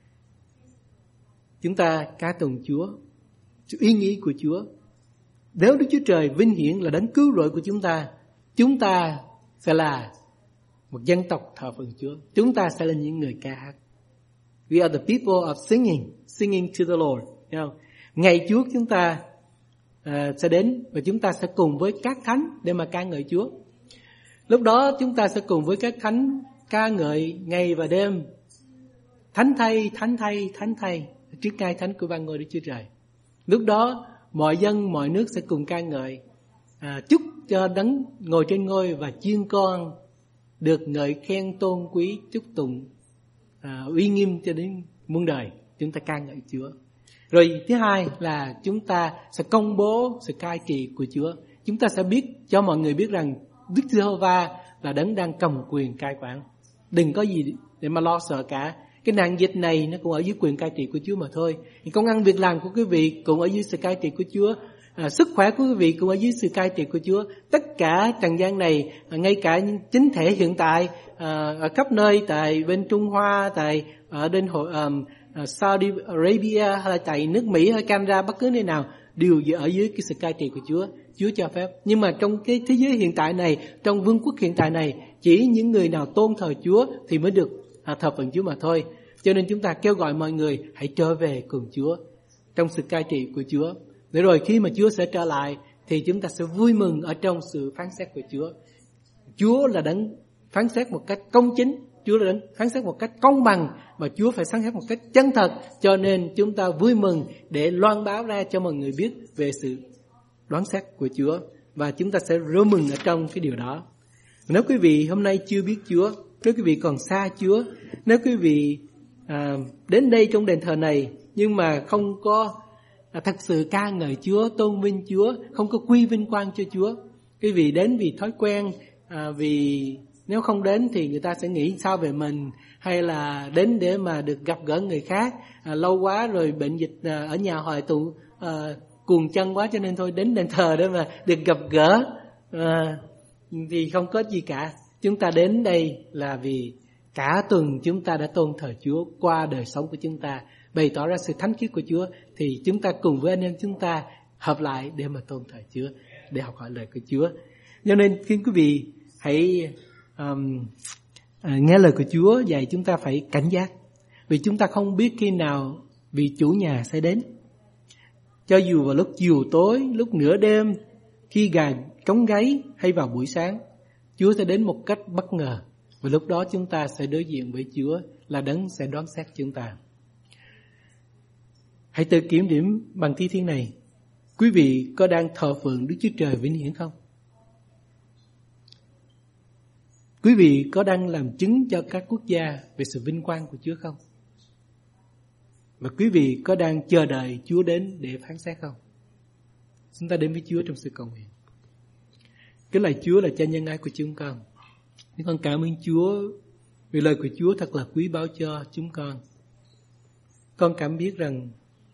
Chúng ta ca tụng Chúa, sự uy nghi của Chúa. Nếu Đức Chúa Trời vinh hiển là đấng cứu rỗi của chúng ta, chúng ta sẽ là một dân tộc thờ phượng Chúa. Chúng ta sẽ là những người ca hát. We are the people of singing, singing to the Lord. You know? Ngày Chúa chúng ta uh, sẽ đến, và chúng ta sẽ cùng với các thánh để mà ca ngợi Chúa. Lúc đó chúng ta sẽ cùng với các thánh ca ngợi ngày và đêm. Thánh thay, thánh thay, thánh thay trước ngai thánh của ban ngôi Đức Chúa Trời. Lúc đó mọi dân, mọi nước sẽ cùng ca ngợi, à, chúc cho đấng ngồi trên ngôi và chiên con được ngợi khen tôn quý, chúc tụng, à, uy nghiêm cho đến muôn đời. Chúng ta ca ngợi Chúa. Rồi thứ hai là chúng ta sẽ công bố sự cai trị của Chúa. Chúng ta sẽ biết cho mọi người biết rằng Đức Giê-hô-va là đấng đang cầm quyền cai quản. Đừng có gì để mà lo sợ cả. Cái nạn dịch này nó cũng ở dưới quyền cai trị của Chúa mà thôi. Công ăn việc làm của quý vị cũng ở dưới sự cai trị của Chúa. À, sức khỏe của quý vị cũng ở dưới sự cai trị của Chúa. Tất cả trần gian này, à, ngay cả chính thể hiện tại à, ở khắp nơi, tại bên Trung Hoa, tại ở bên um, Saudi Arabia, hay là tại nước Mỹ hay Canada, bất cứ nơi nào đều ở dưới cái sự cai trị của Chúa. Chúa cho phép. Nhưng mà trong cái thế giới hiện tại này, trong vương quốc hiện tại này, chỉ những người nào tôn thờ Chúa thì mới được à, thờ phượng Chúa mà thôi. Cho nên chúng ta kêu gọi mọi người hãy trở về cùng Chúa trong sự cai trị của Chúa. Để rồi khi mà Chúa sẽ trở lại thì chúng ta sẽ vui mừng ở trong sự phán xét của Chúa. Chúa là đấng phán xét một cách công chính, Chúa là đấng phán xét một cách công bằng, và Chúa phải phán xét một cách chân thật. Cho nên chúng ta vui mừng để loan báo ra cho mọi người biết về sự đoán xét của Chúa, và chúng ta sẽ rơi mừng ở trong cái điều đó. Nếu quý vị hôm nay chưa biết Chúa, nếu quý vị còn xa Chúa, nếu quý vị à, đến đây trong đền thờ này nhưng mà không có à, thật sự ca ngợi Chúa, tôn vinh Chúa, không có quy vinh quang cho Chúa, quý vị đến vì thói quen, à, vì nếu không đến thì người ta sẽ nghĩ sao về mình, hay là đến để mà được gặp gỡ người khác, à, lâu quá rồi bệnh dịch à, ở nhà hội tụ à, cuồng chân quá cho nên thôi đến đền thờ để mà được gặp gỡ, à, thì không có gì cả. Chúng ta đến đây là vì cả tuần chúng ta đã tôn thờ Chúa qua đời sống của chúng ta, bày tỏ ra sự thánh khiết của Chúa, thì chúng ta cùng với anh em chúng ta hợp lại để mà tôn thờ Chúa, để học hỏi lời của Chúa. Cho nên khi quý vị hãy um, à, nghe lời của Chúa dạy chúng ta phải cảnh giác, vì chúng ta không biết khi nào vị chủ nhà sẽ đến. Cho dù vào lúc chiều tối, lúc nửa đêm, khi gà trống gáy hay vào buổi sáng, Chúa sẽ đến một cách bất ngờ, và lúc đó chúng ta sẽ đối diện với Chúa là đấng sẽ đoán xét chúng ta. Hãy tự kiểm điểm bằng thi thiên này. Quý vị có đang thờ phượng Đức Chúa Trời vĩnh hiển không? Quý vị có đang làm chứng cho các quốc gia về sự vinh quang của Chúa không? Và quý vị có đang chờ đợi Chúa đến để phán xét không? Chúng ta đến với Chúa trong sự cầu nguyện. Cái lạy Chúa là cha nhân ái của chúng con. Chúng con cảm ơn Chúa vì lời của Chúa thật là quý báu cho chúng con. Con cảm biết rằng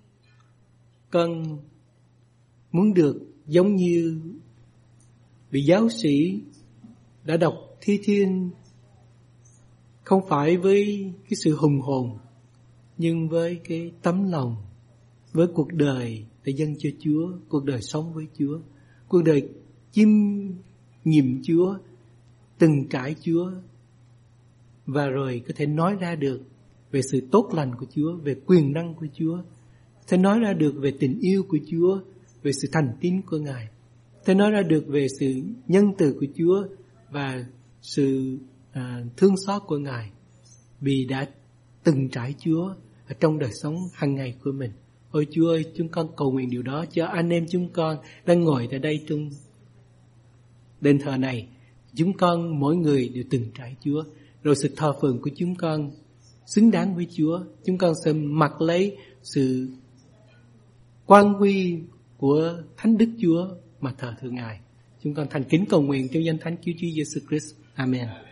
con muốn được giống như vị giáo sĩ đã đọc thi thiên, không phải với cái sự hùng hồn, nhưng với cái tấm lòng, với cuộc đời để dâng cho Chúa, cuộc đời sống với Chúa, cuộc đời chiêm nghiệm Chúa, từng trải Chúa, và rồi có thể nói ra được về sự tốt lành của Chúa, về quyền năng của Chúa, thể nói ra được về tình yêu của Chúa, về sự thành tín của Ngài, thể nói ra được về sự nhân từ của Chúa và sự à, thương xót của Ngài, vì đã từng trải Chúa ở trong đời sống hàng ngày của mình. Ôi Chúa ơi, chúng con cầu nguyện điều đó cho anh em chúng con đang ngồi tại đây trong đền thờ này. Chúng con mỗi người đều từng trải Chúa, rồi sự thờ phượng của chúng con xứng đáng với Chúa. Chúng con sẽ mặc lấy sự quan huy của Thánh Đức Chúa mà thờ thượng Ngài. Chúng con thành kính cầu nguyện trong danh Thánh Cứu Chúa Giêsu Christ. Amen.